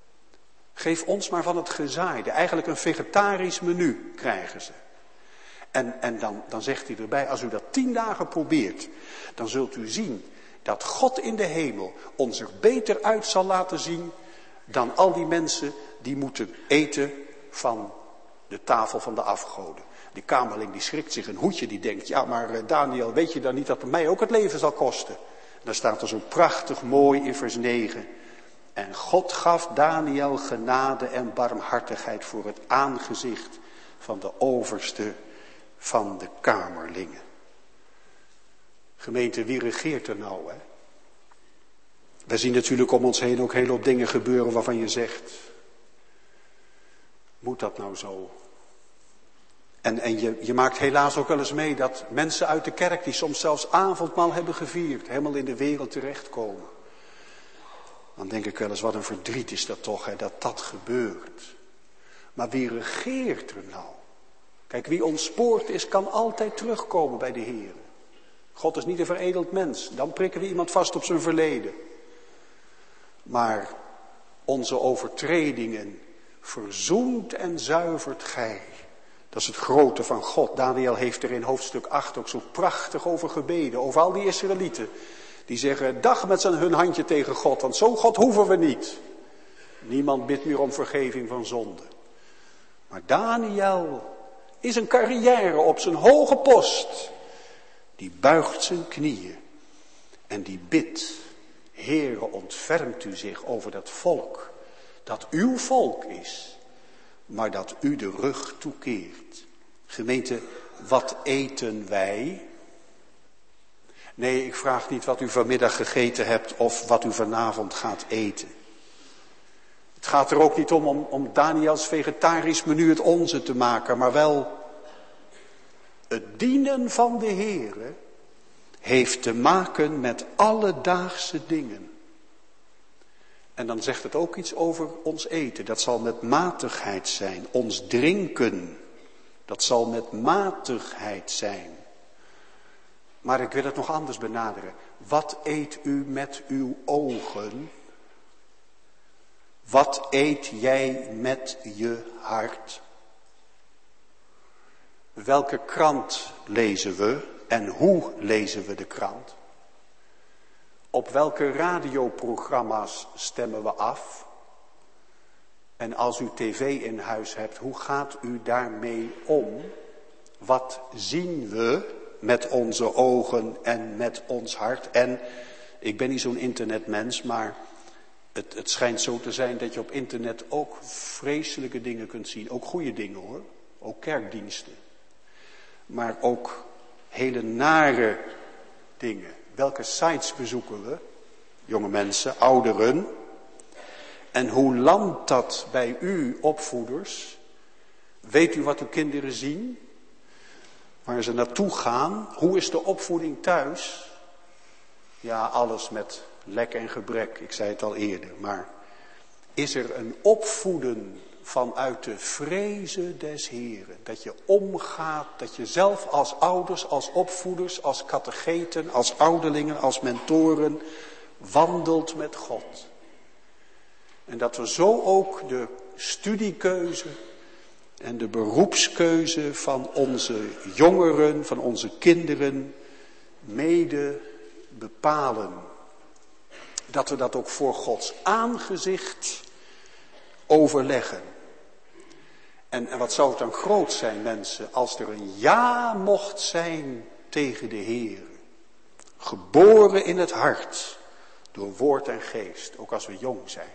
Geef ons maar van het gezaaide. Eigenlijk een vegetarisch menu krijgen ze. En dan zegt hij erbij, als u dat 10 dagen probeert, dan zult u zien dat God in de hemel ons er beter uit zal laten zien dan al die mensen die moeten eten van de tafel van de afgoden. Die kamerling die schrikt zich een hoedje, die denkt, ja maar Daniel, weet je dan niet dat het mij ook het leven zal kosten? En dan staat er zo prachtig mooi in vers 9. En God gaf Daniel genade en barmhartigheid voor het aangezicht van de overste van de kamerlingen. Gemeente, wie regeert er nou, hè? We zien natuurlijk om ons heen ook heel hoop dingen gebeuren waarvan je zegt, moet dat nou zo? En je maakt helaas ook wel eens mee dat mensen uit de kerk die soms zelfs avondmaal hebben gevierd, helemaal in de wereld terechtkomen. Dan denk ik wel eens, wat een verdriet is dat toch, hè, dat dat gebeurt. Maar wie regeert er nou? Kijk, wie ontspoord is, kan altijd terugkomen bij de Heer. God is niet een veredeld mens. Dan prikken we iemand vast op zijn verleden. Maar onze overtredingen verzoent en zuivert gij. Dat is het grote van God. Daniel heeft er in hoofdstuk 8 ook zo prachtig over gebeden. Over al die Israëlieten. Die zeggen, dag met hun handje tegen God. Want zo'n God hoeven we niet. Niemand bidt meer om vergeving van zonde. Maar Daniel is een carrière op zijn hoge post. Die buigt zijn knieën. En die bidt. Heere, ontfermt u zich over dat volk. Dat uw volk is. Maar dat u de rug toekeert. Gemeente, wat eten wij? Nee, ik vraag niet wat u vanmiddag gegeten hebt of wat u vanavond gaat eten. Het gaat er ook niet om Daniels vegetarisch menu het onze te maken, maar wel het dienen van de Heere heeft te maken met alledaagse dingen. En dan zegt het ook iets over ons eten. Dat zal met matigheid zijn. Ons drinken, dat zal met matigheid zijn. Maar ik wil het nog anders benaderen. Wat eet u met uw ogen? Wat eet jij met je hart? Welke krant lezen we en hoe lezen we de krant? Op welke radioprogramma's stemmen we af? En als u tv in huis hebt, hoe gaat u daarmee om? Wat zien we met onze ogen en met ons hart? En ik ben niet zo'n internetmens, maar het schijnt zo te zijn dat je op internet ook vreselijke dingen kunt zien. Ook goede dingen hoor, ook kerkdiensten. Maar ook hele nare dingen. Welke sites bezoeken we? Jonge mensen, ouderen. En hoe landt dat bij u, opvoeders? Weet u wat uw kinderen zien? Waar ze naartoe gaan? Hoe is de opvoeding thuis? Ja, alles met lek en gebrek. Ik zei het al eerder. Maar is er een opvoeden vanuit de vrezen des Heren? Dat je omgaat, dat je zelf als ouders, als opvoeders, als katecheten, als ouderlingen, als mentoren wandelt met God. En dat we zo ook de studiekeuze en de beroepskeuze van onze jongeren, van onze kinderen mede bepalen. Dat we dat ook voor Gods aangezicht overleggen. En wat zou het dan groot zijn, mensen, als er een ja mocht zijn tegen de Heer. Geboren in het hart, door woord en geest, ook als we jong zijn.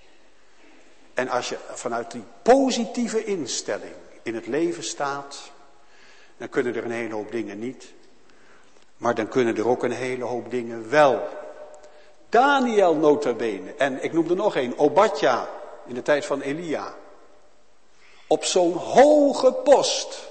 En als je vanuit die positieve instelling in het leven staat, dan kunnen er een hele hoop dingen niet. Maar dan kunnen er ook een hele hoop dingen wel. Daniel nota bene. En ik noem er nog één, Obadja in de tijd van Elia. Op zo'n hoge post.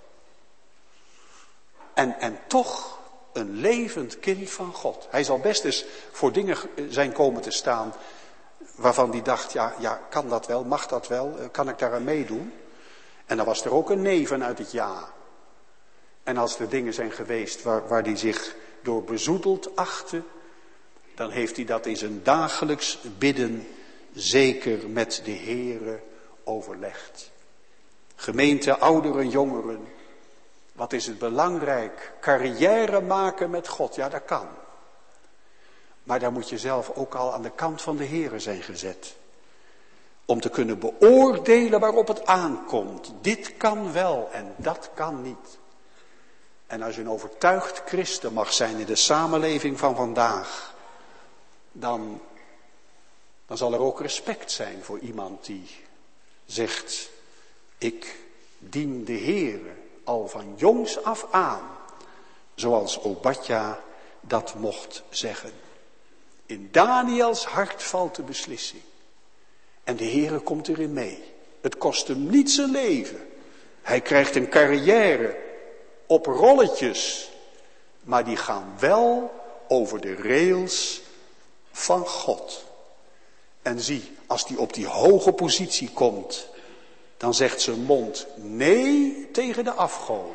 En toch een levend kind van God. Hij zal best eens voor dingen zijn komen te staan waarvan hij dacht, ja, kan dat wel, mag dat wel, kan ik daaraan meedoen? En dan was er ook een nee vanuit het ja. En als er dingen zijn geweest waar hij zich door bezoedeld achtte, dan heeft hij dat in zijn dagelijks bidden zeker met de Heere overlegd. Gemeente, ouderen, jongeren, Wat is het belangrijk? Carrière maken met God, ja dat kan. Maar daar moet je zelf ook al aan de kant van de Heere zijn gezet. Om te kunnen beoordelen waarop het aankomt. Dit kan wel en dat kan niet. En als je een overtuigd christen mag zijn in de samenleving van vandaag, dan zal er ook respect zijn voor iemand die zegt, ik dien de Heere al van jongs af aan, zoals Obadja dat mocht zeggen. In Daniels hart valt de beslissing. En de Heere komt erin mee. Het kost hem niet zijn leven. Hij krijgt een carrière op rolletjes. Maar die gaan wel over de rails van God. En zie, als die op die hoge positie komt, dan zegt zijn mond nee tegen de afgoden.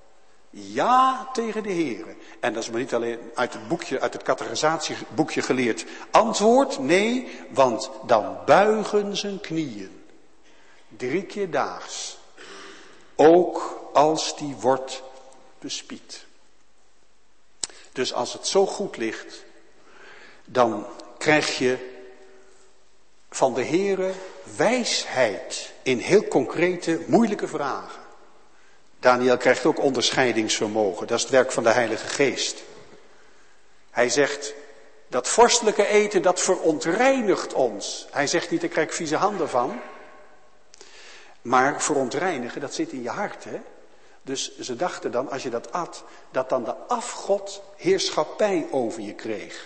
Ja tegen de Heere. En dat is maar niet alleen uit het categorisatieboekje geleerd antwoord. Nee, want dan buigen zijn knieën. 3 keer daags. Ook als die wordt bespied. Dus als het zo goed ligt, dan krijg je van de Heere wijsheid in heel concrete, moeilijke vragen. Daniel krijgt ook onderscheidingsvermogen. Dat is het werk van de Heilige Geest. Hij zegt, dat vorstelijke eten, dat verontreinigt ons. Hij zegt niet, ik krijg vieze handen van. Maar verontreinigen, dat zit in je hart, hè. Dus ze dachten dan, als je dat at, dat dan de afgod heerschappij over je kreeg.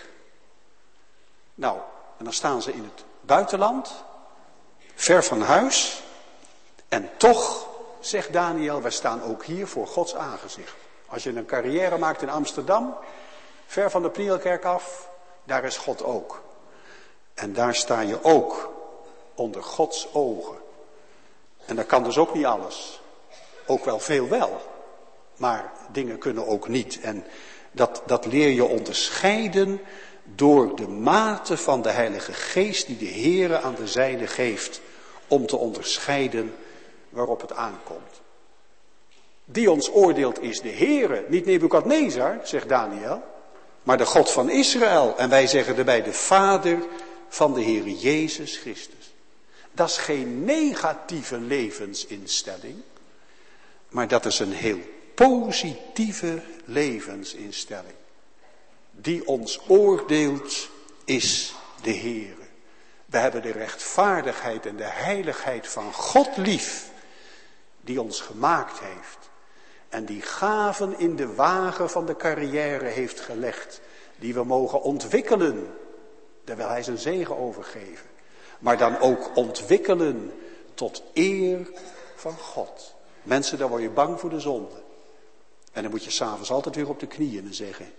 Nou, en dan staan ze in het buitenland, ver van huis. En toch, zegt Daniel, wij staan ook hier voor Gods aangezicht. Als je een carrière maakt in Amsterdam, ver van de Prielkerk af, daar is God ook. En daar sta je ook onder Gods ogen. En dat kan dus ook niet alles. Ook wel veel wel. Maar dingen kunnen ook niet. En dat leer je onderscheiden door de mate van de Heilige Geest die de Heere aan de zijde geeft. Om te onderscheiden waarop het aankomt. Die ons oordeelt is de Heere, niet Nebukadnezar, zegt Daniel, maar de God van Israël. En wij zeggen erbij de Vader van de Heere Jezus Christus. Dat is geen negatieve levensinstelling, maar dat is een heel positieve levensinstelling. Die ons oordeelt is de Heere. We hebben de rechtvaardigheid en de heiligheid van God lief, die ons gemaakt heeft. En die gaven in de wagen van de carrière heeft gelegd, die we mogen ontwikkelen. Daar wil hij zijn zegen overgeven. Maar dan ook ontwikkelen tot eer van God. Mensen, dan word je bang voor de zonde. En dan moet je 's avonds altijd weer op de knieën en zeggen,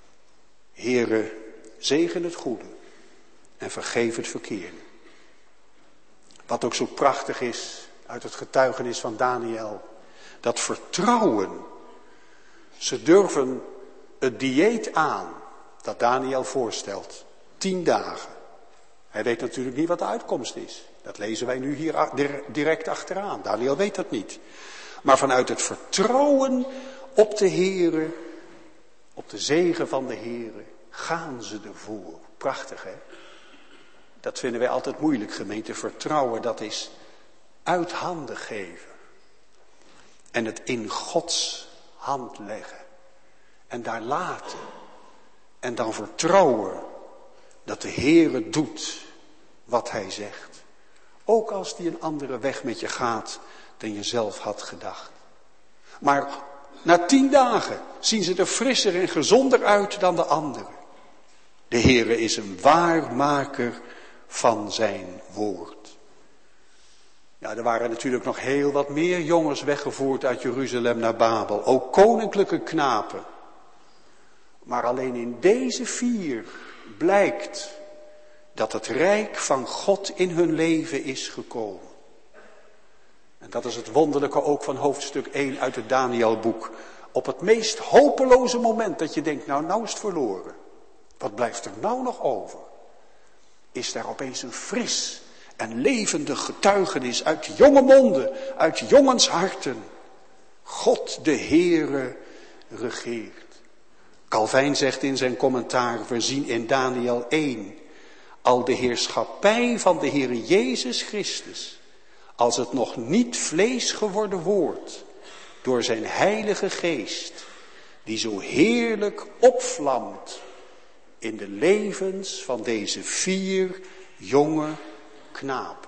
Heere, zegen het goede en vergeef het verkeerde. Wat ook zo prachtig is uit het getuigenis van Daniel, dat vertrouwen. Ze durven het dieet aan dat Daniel voorstelt. 10 dagen. Hij weet natuurlijk niet wat de uitkomst is. Dat lezen wij nu hier direct achteraan. Daniel weet dat niet. Maar vanuit het vertrouwen op de Heere, op de zegen van de Heere, gaan ze ervoor. Prachtig, hè? Dat vinden wij altijd moeilijk, gemeente. Vertrouwen, dat is uit handen geven. En het in Gods hand leggen. En daar laten. En dan vertrouwen dat de Heere doet wat hij zegt. Ook als die een andere weg met je gaat dan je zelf had gedacht. Maar na 10 dagen zien ze er frisser en gezonder uit dan de anderen. De Heere is een waarmaker van zijn woord. Ja, er waren natuurlijk nog heel wat meer jongens weggevoerd uit Jeruzalem naar Babel. Ook koninklijke knapen. Maar alleen in deze 4 blijkt dat het rijk van God in hun leven is gekomen. En dat is het wonderlijke ook van hoofdstuk 1 uit het Danielboek. Op het meest hopeloze moment dat je denkt, nou is het verloren. Wat blijft er nou nog over? Is daar opeens een fris en levendig getuigenis uit jonge monden, uit jongens harten. God de Heere regeert. Calvijn zegt in zijn commentaar, we zien in Daniel 1 al de heerschappij van de Heere Jezus Christus, als het nog niet vlees geworden woord, door zijn heilige geest, die zo heerlijk opvlamt in de levens van deze 4 jonge knapen.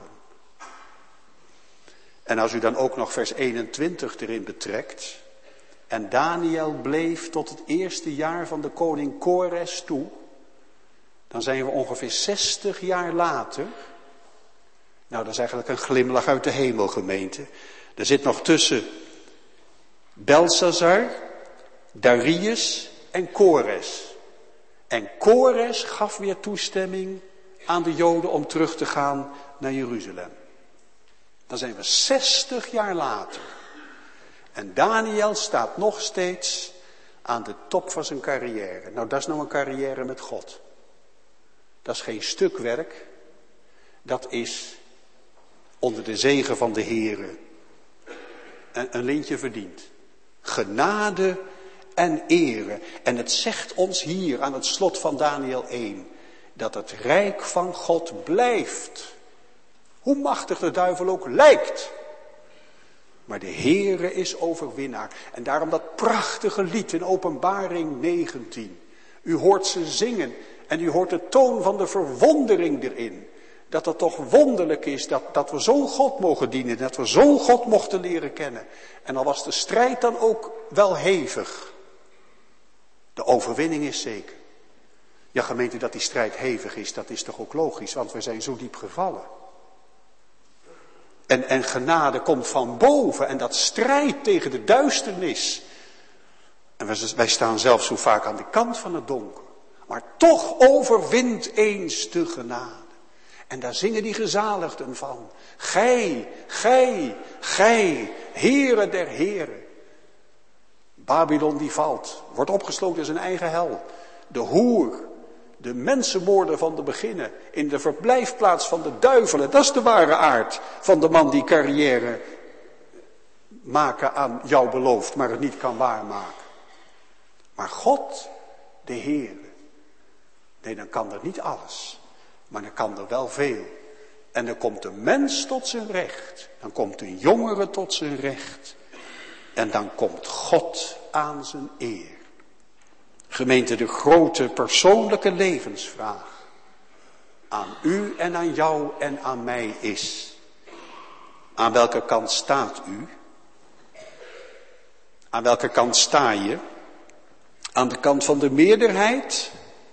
En als u dan ook nog vers 21 erin betrekt, en Daniel bleef tot het eerste jaar van de koning Kores toe, dan zijn we ongeveer 60 jaar later. Nou, dat is eigenlijk een glimlach uit de hemel, gemeente. Er zit nog tussen Belshazzar, Darius en Kores. En Kores gaf weer toestemming aan de Joden om terug te gaan naar Jeruzalem. Dan zijn we 60 jaar later. En Daniel staat nog steeds aan de top van zijn carrière. Nou, dat is nou een carrière met God. Dat is geen stukwerk. Dat is onder de zegen van de Heere een lintje verdiend. Genade en ere. En het zegt ons hier aan het slot van Daniel 1... dat het rijk van God blijft. Hoe machtig de duivel ook lijkt. Maar de Heere is overwinnaar. En daarom dat prachtige lied in Openbaring 19. U hoort ze zingen en u hoort de toon van de verwondering erin. Dat het toch wonderlijk is dat we zo'n God mogen dienen. Dat we zo'n God mochten leren kennen. En al was de strijd dan ook wel hevig. De overwinning is zeker. Ja, gemeente, dat die strijd hevig is, dat is toch ook logisch. Want we zijn zo diep gevallen. En genade komt van boven en dat strijdt tegen de duisternis. En wij staan zelfs zo vaak aan de kant van het donker. Maar toch overwint eens de genade. En daar zingen die gezaligden van. Gij, Heere der Heren. Babylon die valt, wordt opgesloten in zijn eigen hel. De hoer, de mensenmoorder van de beginnen, in de verblijfplaats van de duivelen. Dat is de ware aard van de man die carrière maken aan jou belooft, maar het niet kan waarmaken. Maar God, de Heere. Nee, dan kan er niet alles. Maar dan kan er wel veel. En dan komt de mens tot zijn recht. Dan komt de jongere tot zijn recht. En dan komt God aan zijn eer. Gemeente, de grote persoonlijke levensvraag aan u en aan jou en aan mij is: aan welke kant staat u? Aan welke kant sta je? Aan de kant van de meerderheid?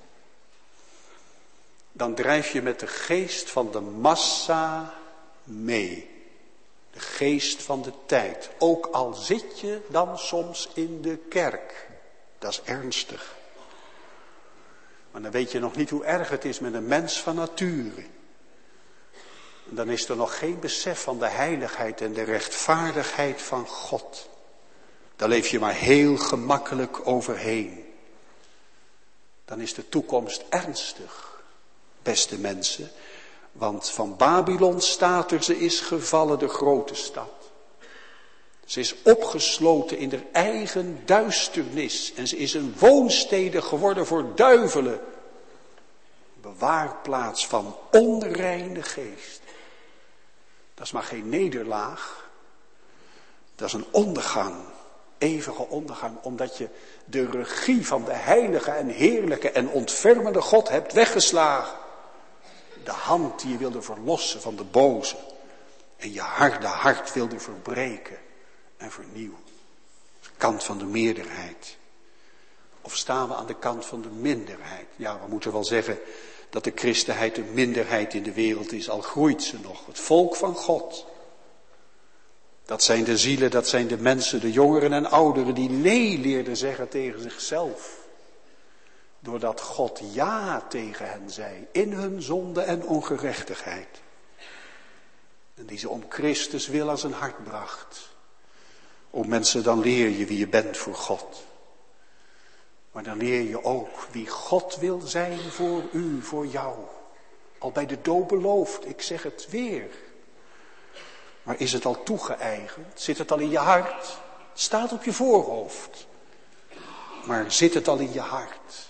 Dan drijf je met de geest van de massa mee. De geest van de tijd. Ook al zit je dan soms in de kerk. Dat is ernstig. Maar dan weet je nog niet hoe erg het is met een mens van nature. En dan is er nog geen besef van de heiligheid en de rechtvaardigheid van God. Daar leef je maar heel gemakkelijk overheen. Dan is de toekomst ernstig, beste mensen. Want van Babylon staat er, ze is gevallen, de grote stad. Ze is opgesloten in haar eigen duisternis. En ze is een woonstede geworden voor duivelen. Bewaarplaats van onreine geest. Dat is maar geen nederlaag. Dat is een ondergang. Eeuwige ondergang. Omdat je de regie van de heilige en heerlijke en ontfermende God hebt weggeslagen. De hand die je wilde verlossen van de boze. En je harde hart wilde verbreken en vernieuwen. De kant van de meerderheid. Of staan we aan de kant van de minderheid? Ja, we moeten wel zeggen dat de christenheid een minderheid in de wereld is. Al groeit ze nog. Het volk van God. Dat zijn de zielen, dat zijn de mensen, de jongeren en ouderen die nee leerden zeggen tegen zichzelf. Doordat God ja tegen hen zei, in hun zonde en ongerechtigheid. En die ze om Christus wil aan zijn hart bracht. O mensen, dan leer je wie je bent voor God. Maar dan leer je ook wie God wil zijn voor u, voor jou. Al bij de doop beloofd, ik zeg het weer. Maar is het al toegeëigend? Zit het al in je hart? Het staat op je voorhoofd. Maar zit het al in je hart?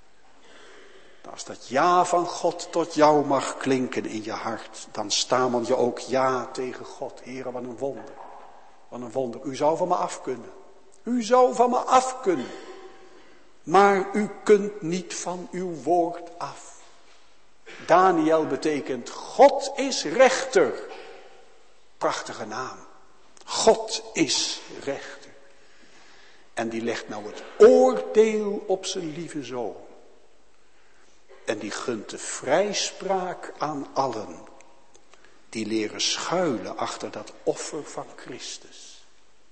Als dat ja van God tot jou mag klinken in je hart, dan stamel je ook ja tegen God. Heere, wat een wonder. Wat een wonder. U zou van me af kunnen. U zou van me af kunnen. Maar u kunt niet van uw woord af. Daniel betekent God is rechter. Prachtige naam. God is rechter. En die legt nou het oordeel op zijn lieve zoon. En die gunt de vrijspraak aan allen die leren schuilen achter dat offer van Christus.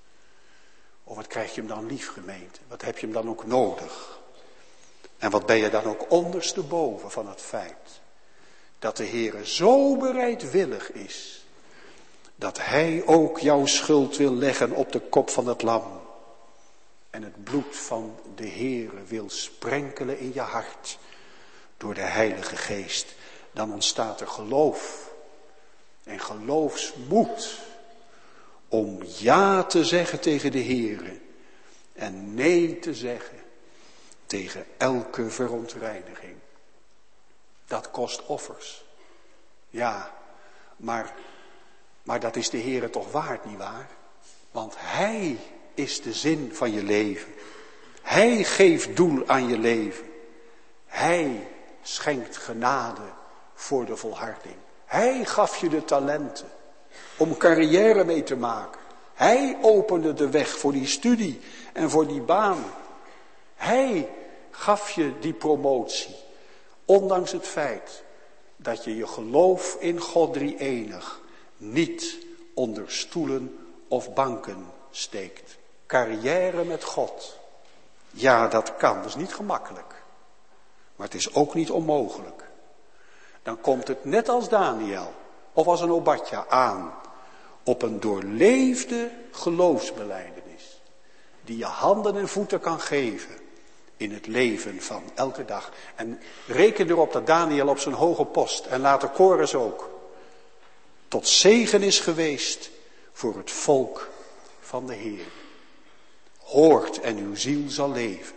Of wat krijg je hem dan lief, gemeente? Wat heb je hem dan ook nodig? En wat ben je dan ook ondersteboven van het feit dat de Heere zo bereidwillig is, dat hij ook jouw schuld wil leggen op de kop van het lam. En het bloed van de Heere wil sprenkelen in je hart door de Heilige Geest. Dan ontstaat er geloof en geloofsmoed om ja te zeggen tegen de Heere en nee te zeggen tegen elke verontreiniging. Dat kost offers. Ja, maar dat is de Heere toch waard, nietwaar? Want hij is de zin van je leven. Hij geeft doel aan je leven. Hij schenkt genade voor de volharding. Hij gaf je de talenten om carrière mee te maken. Hij opende de weg voor die studie en voor die baan. Hij gaf je die promotie. Ondanks het feit dat je je geloof in God drie-enig niet onder stoelen of banken steekt. Carrière met God. Ja, dat kan. Dat is niet gemakkelijk. Maar het is ook niet onmogelijk. Dan komt het net als Daniel of als een Obadja aan op een doorleefde geloofsbelijdenis. Die je handen en voeten kan geven in het leven van elke dag. En reken erop dat Daniel op zijn hoge post en later Kores ook tot zegen is geweest voor het volk van de Heer. Hoort en uw ziel zal leven.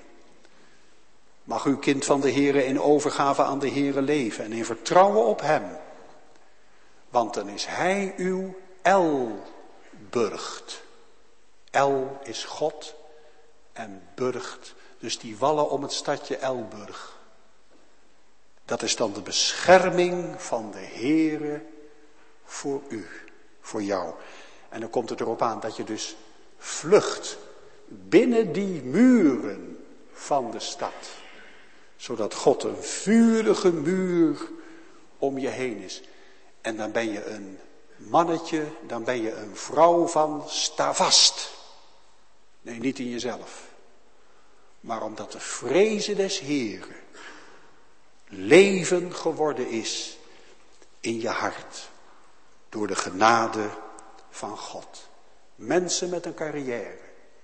Mag uw kind van de Heere in overgave aan de Heere leven en in vertrouwen op hem. Want dan is hij uw El-burcht. El is God en burcht, dus die wallen om het stadje Elburg. Dat is dan de bescherming van de Heere voor u, voor jou. En dan komt het erop aan dat je dus vlucht binnen die muren van de stad. Zodat God een vurige muur om je heen is. En dan ben je een mannetje, dan ben je een vrouw van sta vast. Nee, niet in jezelf. Maar omdat de vrezen des Heeren leven geworden is in je hart. Door de genade van God. Mensen met een carrière.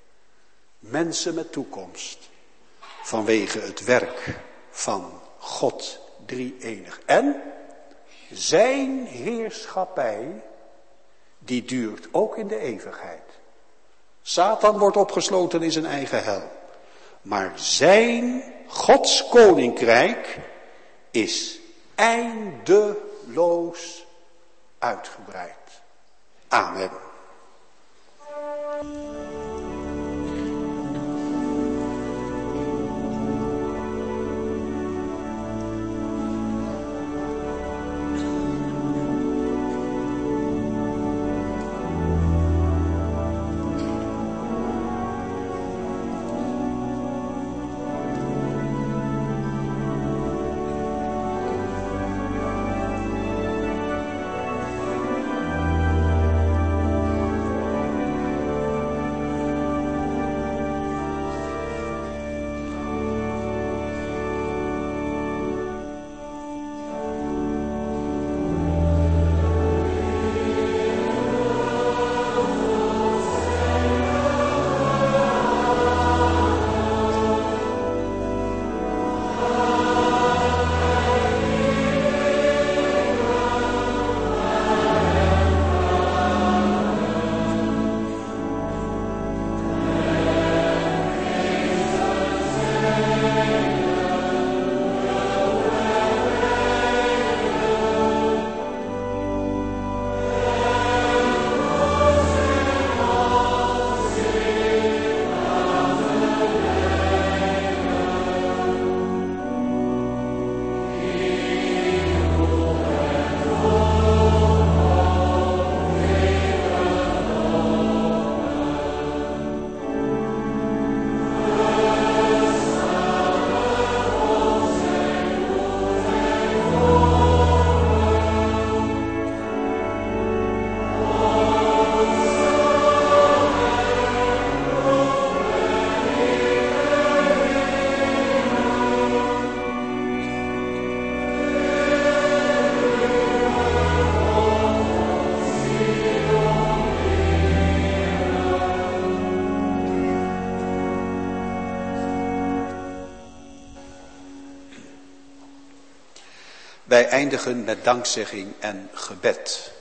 Mensen met toekomst. Vanwege het werk van God drie-enig. En zijn heerschappij, die duurt ook in de eeuwigheid. Satan wordt opgesloten in zijn eigen hel. Maar zijn Gods koninkrijk is eindeloos uitgebreid. Amen. Wij eindigen met dankzegging en gebed.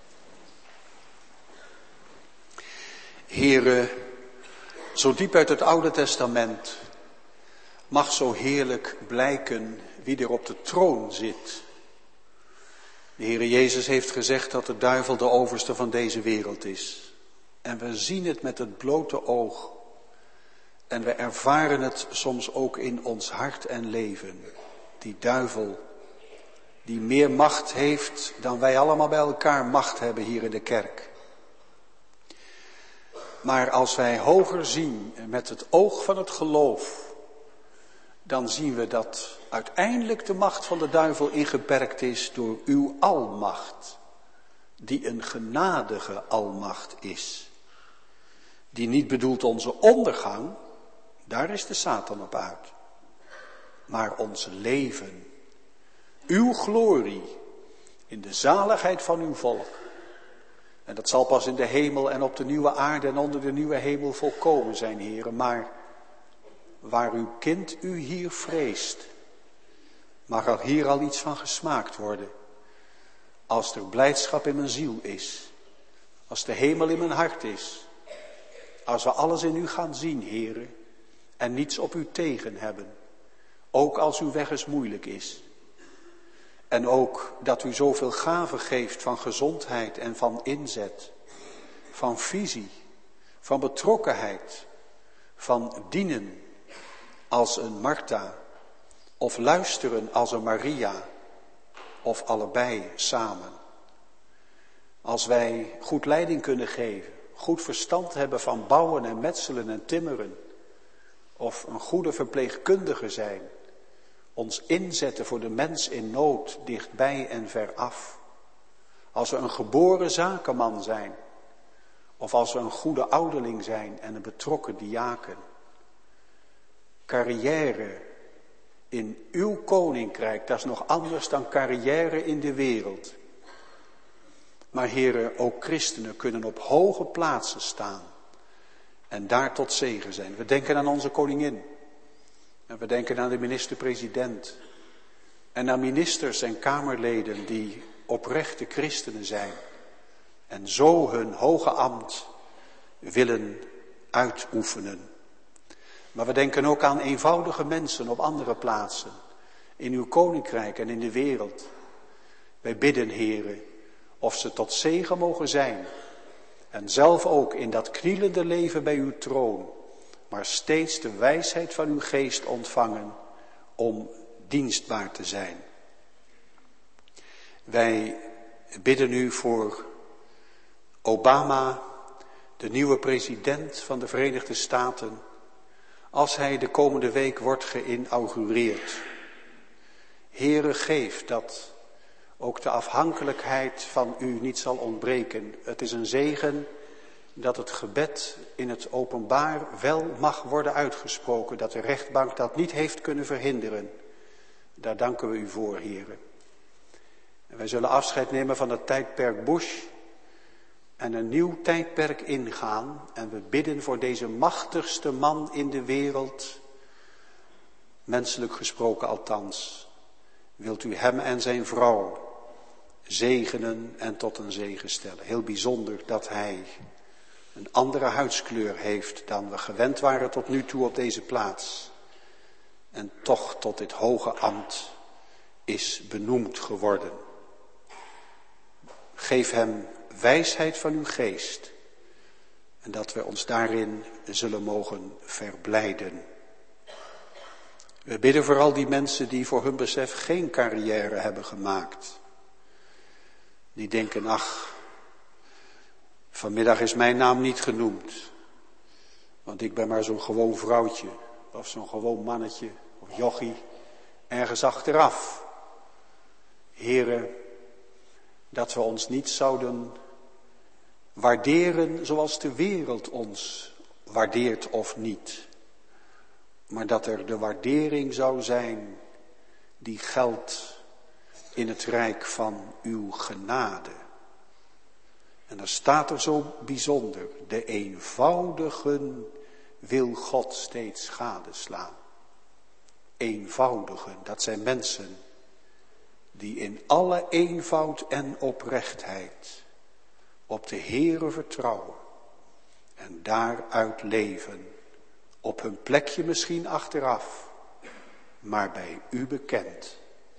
Heere, zo diep uit het Oude Testament mag zo heerlijk blijken wie er op de troon zit. De Heere Jezus heeft gezegd dat de duivel de overste van deze wereld is. En we zien het met het blote oog. En we ervaren het soms ook in ons hart en leven. Die duivel die meer macht heeft dan wij allemaal bij elkaar macht hebben hier in de kerk. Maar als wij hoger zien met het oog van het geloof, dan zien we dat uiteindelijk de macht van de duivel ingeperkt is door uw almacht, die een genadige almacht is. Die niet bedoelt onze ondergang, daar is de Satan op uit, maar ons leven. Uw glorie in de zaligheid van uw volk. En dat zal pas in de hemel en op de nieuwe aarde en onder de nieuwe hemel volkomen zijn, heren. Maar waar uw kind u hier vreest, mag er hier al iets van gesmaakt worden. Als er blijdschap in mijn ziel is. Als de hemel in mijn hart is. Als we alles in u gaan zien, heren. En niets op u tegen hebben. Ook als uw weg eens moeilijk is. En ook dat u zoveel gaven geeft van gezondheid en van inzet, van visie, van betrokkenheid, van dienen als een Martha, of luisteren als een Maria, of allebei samen. Als wij goed leiding kunnen geven, goed verstand hebben van bouwen en metselen en timmeren, of een goede verpleegkundige zijn, ons inzetten voor de mens in nood, dichtbij en veraf. Als we een geboren zakenman zijn, of als we een goede ouderling zijn en een betrokken diaken. Carrière in uw koninkrijk, dat is nog anders dan carrière in de wereld. Maar heren, ook christenen kunnen op hoge plaatsen staan en daar tot zegen zijn. We denken aan onze koningin. En we denken aan de minister-president. En aan ministers en kamerleden die oprechte christenen zijn. En zo hun hoge ambt willen uitoefenen. Maar we denken ook aan eenvoudige mensen op andere plaatsen. In uw koninkrijk en in de wereld. Wij bidden, heren, of ze tot zegen mogen zijn. En zelf ook in dat knielende leven bij uw troon. Maar steeds de wijsheid van uw geest ontvangen om dienstbaar te zijn. Wij bidden u voor Obama, de nieuwe president van de Verenigde Staten, als hij de komende week wordt geïnaugureerd. Heere, geef dat ook de afhankelijkheid van u niet zal ontbreken. Het is een zegen dat het gebed in het openbaar wel mag worden uitgesproken. Dat de rechtbank dat niet heeft kunnen verhinderen. Daar danken we u voor, heren. En wij zullen afscheid nemen van het tijdperk Bush. En een nieuw tijdperk ingaan. En we bidden voor deze machtigste man in de wereld. Menselijk gesproken althans. Wilt u hem en zijn vrouw zegenen en tot een zegen stellen. Heel bijzonder dat hij een andere huidskleur heeft dan we gewend waren tot nu toe op deze plaats. En toch tot dit hoge ambt is benoemd geworden. Geef hem wijsheid van uw geest. En dat we ons daarin zullen mogen verblijden. We bidden voor al die mensen die voor hun besef geen carrière hebben gemaakt. Die denken, ach, vanmiddag is mijn naam niet genoemd. Want ik ben maar zo'n gewoon vrouwtje. Of zo'n gewoon mannetje. Of jochie. Ergens achteraf. Heren, dat we ons niet zouden waarderen zoals de wereld ons waardeert of niet. Maar dat er de waardering zou zijn die geldt in het rijk van uw genade. En dan staat er zo bijzonder, de eenvoudigen wil God steeds gadeslaan. Eenvoudigen, dat zijn mensen die in alle eenvoud en oprechtheid op de Heere vertrouwen en daaruit leven, op hun plekje misschien achteraf, maar bij u bekend.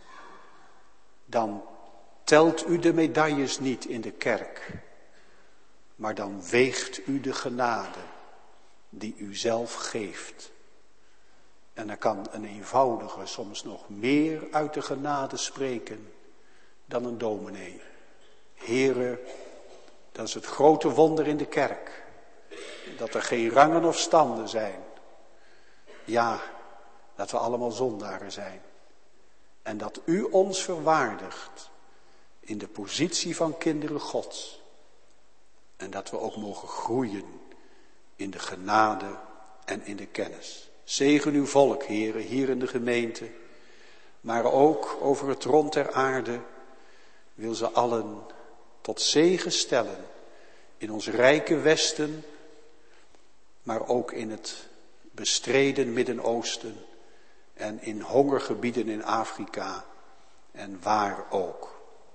Dan telt u de medailles niet in de kerk, maar dan weegt u de genade die u zelf geeft. En dan kan een eenvoudige soms nog meer uit de genade spreken dan een dominee. Heere, dat is het grote wonder in de kerk. Dat er geen rangen of standen zijn. Ja, dat we allemaal zondaren zijn. En dat u ons verwaardigt in de positie van kinderen Gods. En dat we ook mogen groeien in de genade en in de kennis. Zegen uw volk, Heere, hier in de gemeente. Maar ook over het rond der aarde wil ze allen tot zegen stellen. In ons rijke Westen, maar ook in het bestreden Midden-Oosten. En in hongergebieden in Afrika en waar ook.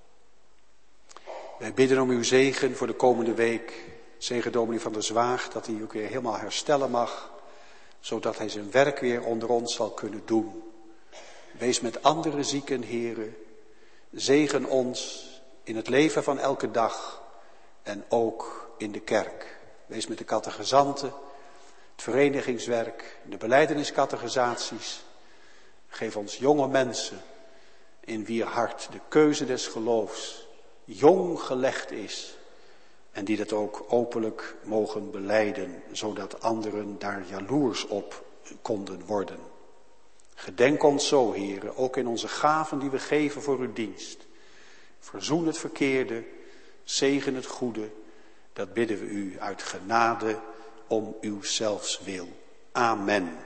Wij bidden om uw zegen voor de komende week. Zegen dominee van der Zwaag, dat hij ook weer helemaal herstellen mag. Zodat hij zijn werk weer onder ons zal kunnen doen. Wees met andere zieken, heren. Zegen ons in het leven van elke dag. En ook in de kerk. Wees met de catechizanten, het verenigingswerk, de belijdeniscatechisaties. Geef ons jonge mensen in wier hart de keuze des geloofs jong gelegd is. En die dat ook openlijk mogen belijden, zodat anderen daar jaloers op konden worden. Gedenk ons zo, heren, ook in onze gaven die we geven voor uw dienst. Verzoen het verkeerde, zegen het goede. Dat bidden we u uit genade om uw zelfs wil. Amen.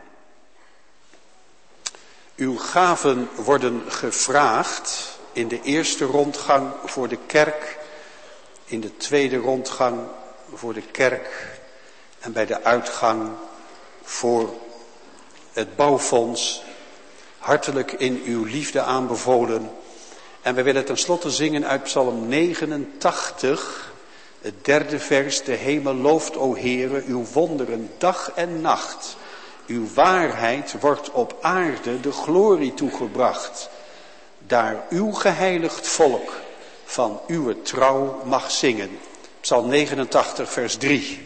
Uw gaven worden gevraagd in de eerste rondgang voor de kerk, in de tweede rondgang voor de kerk en bij de uitgang voor het bouwfonds. Hartelijk in uw liefde aanbevolen. En we willen tenslotte zingen uit Psalm 89, het derde vers. De hemel looft, o Heere, uw wonderen dag en nacht. Uw waarheid wordt op aarde de glorie toegebracht. Daar uw geheiligd volk van uw trouw mag zingen. Psalm 89, vers 3.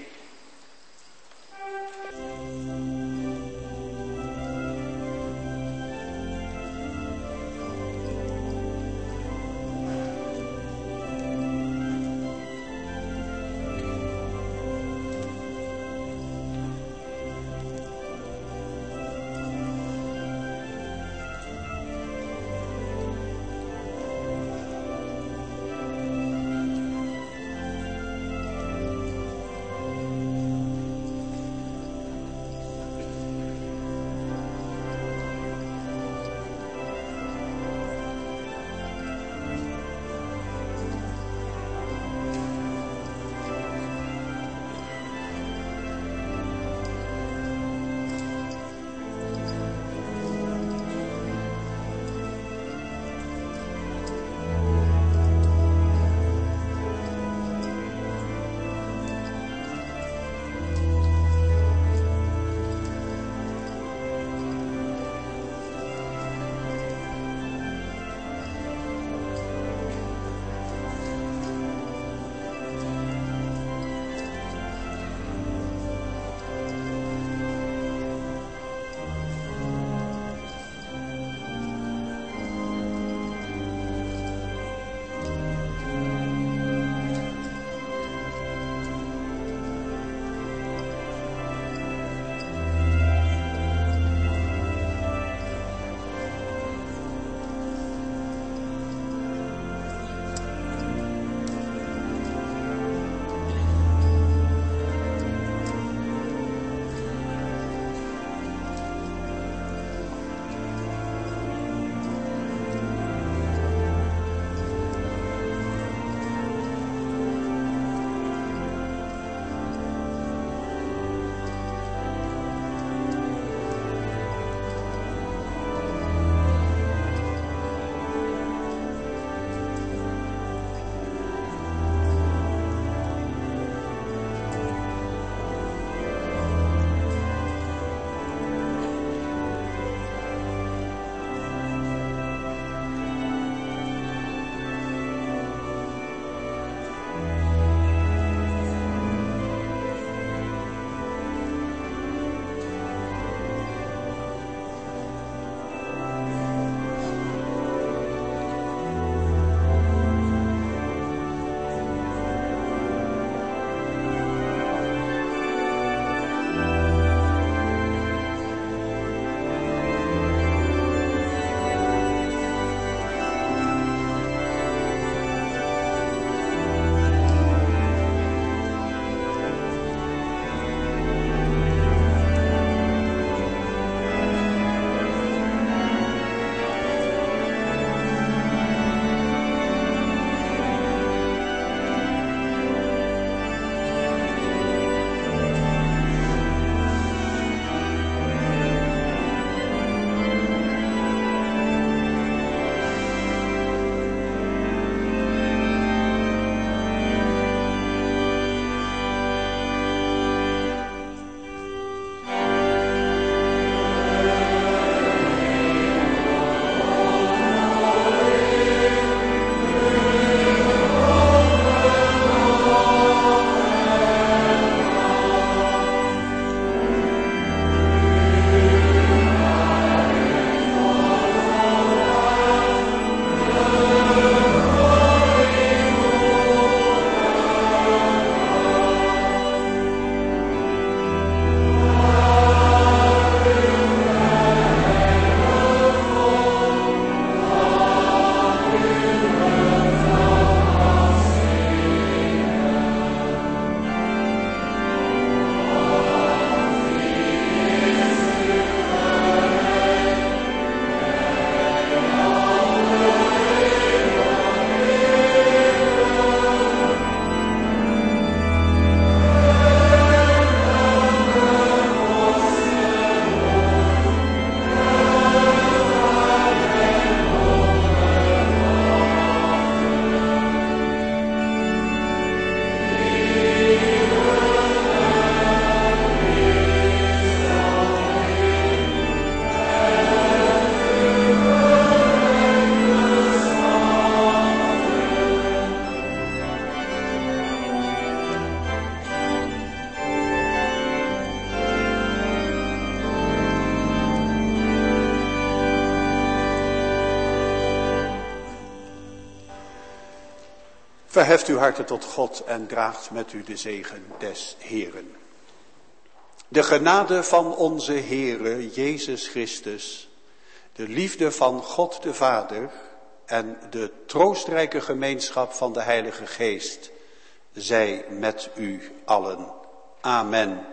Verheft uw harten tot God en draagt met u de zegen des Heeren. De genade van onze Heere Jezus Christus, de liefde van God de Vader en de troostrijke gemeenschap van de Heilige Geest, zij met u allen. Amen.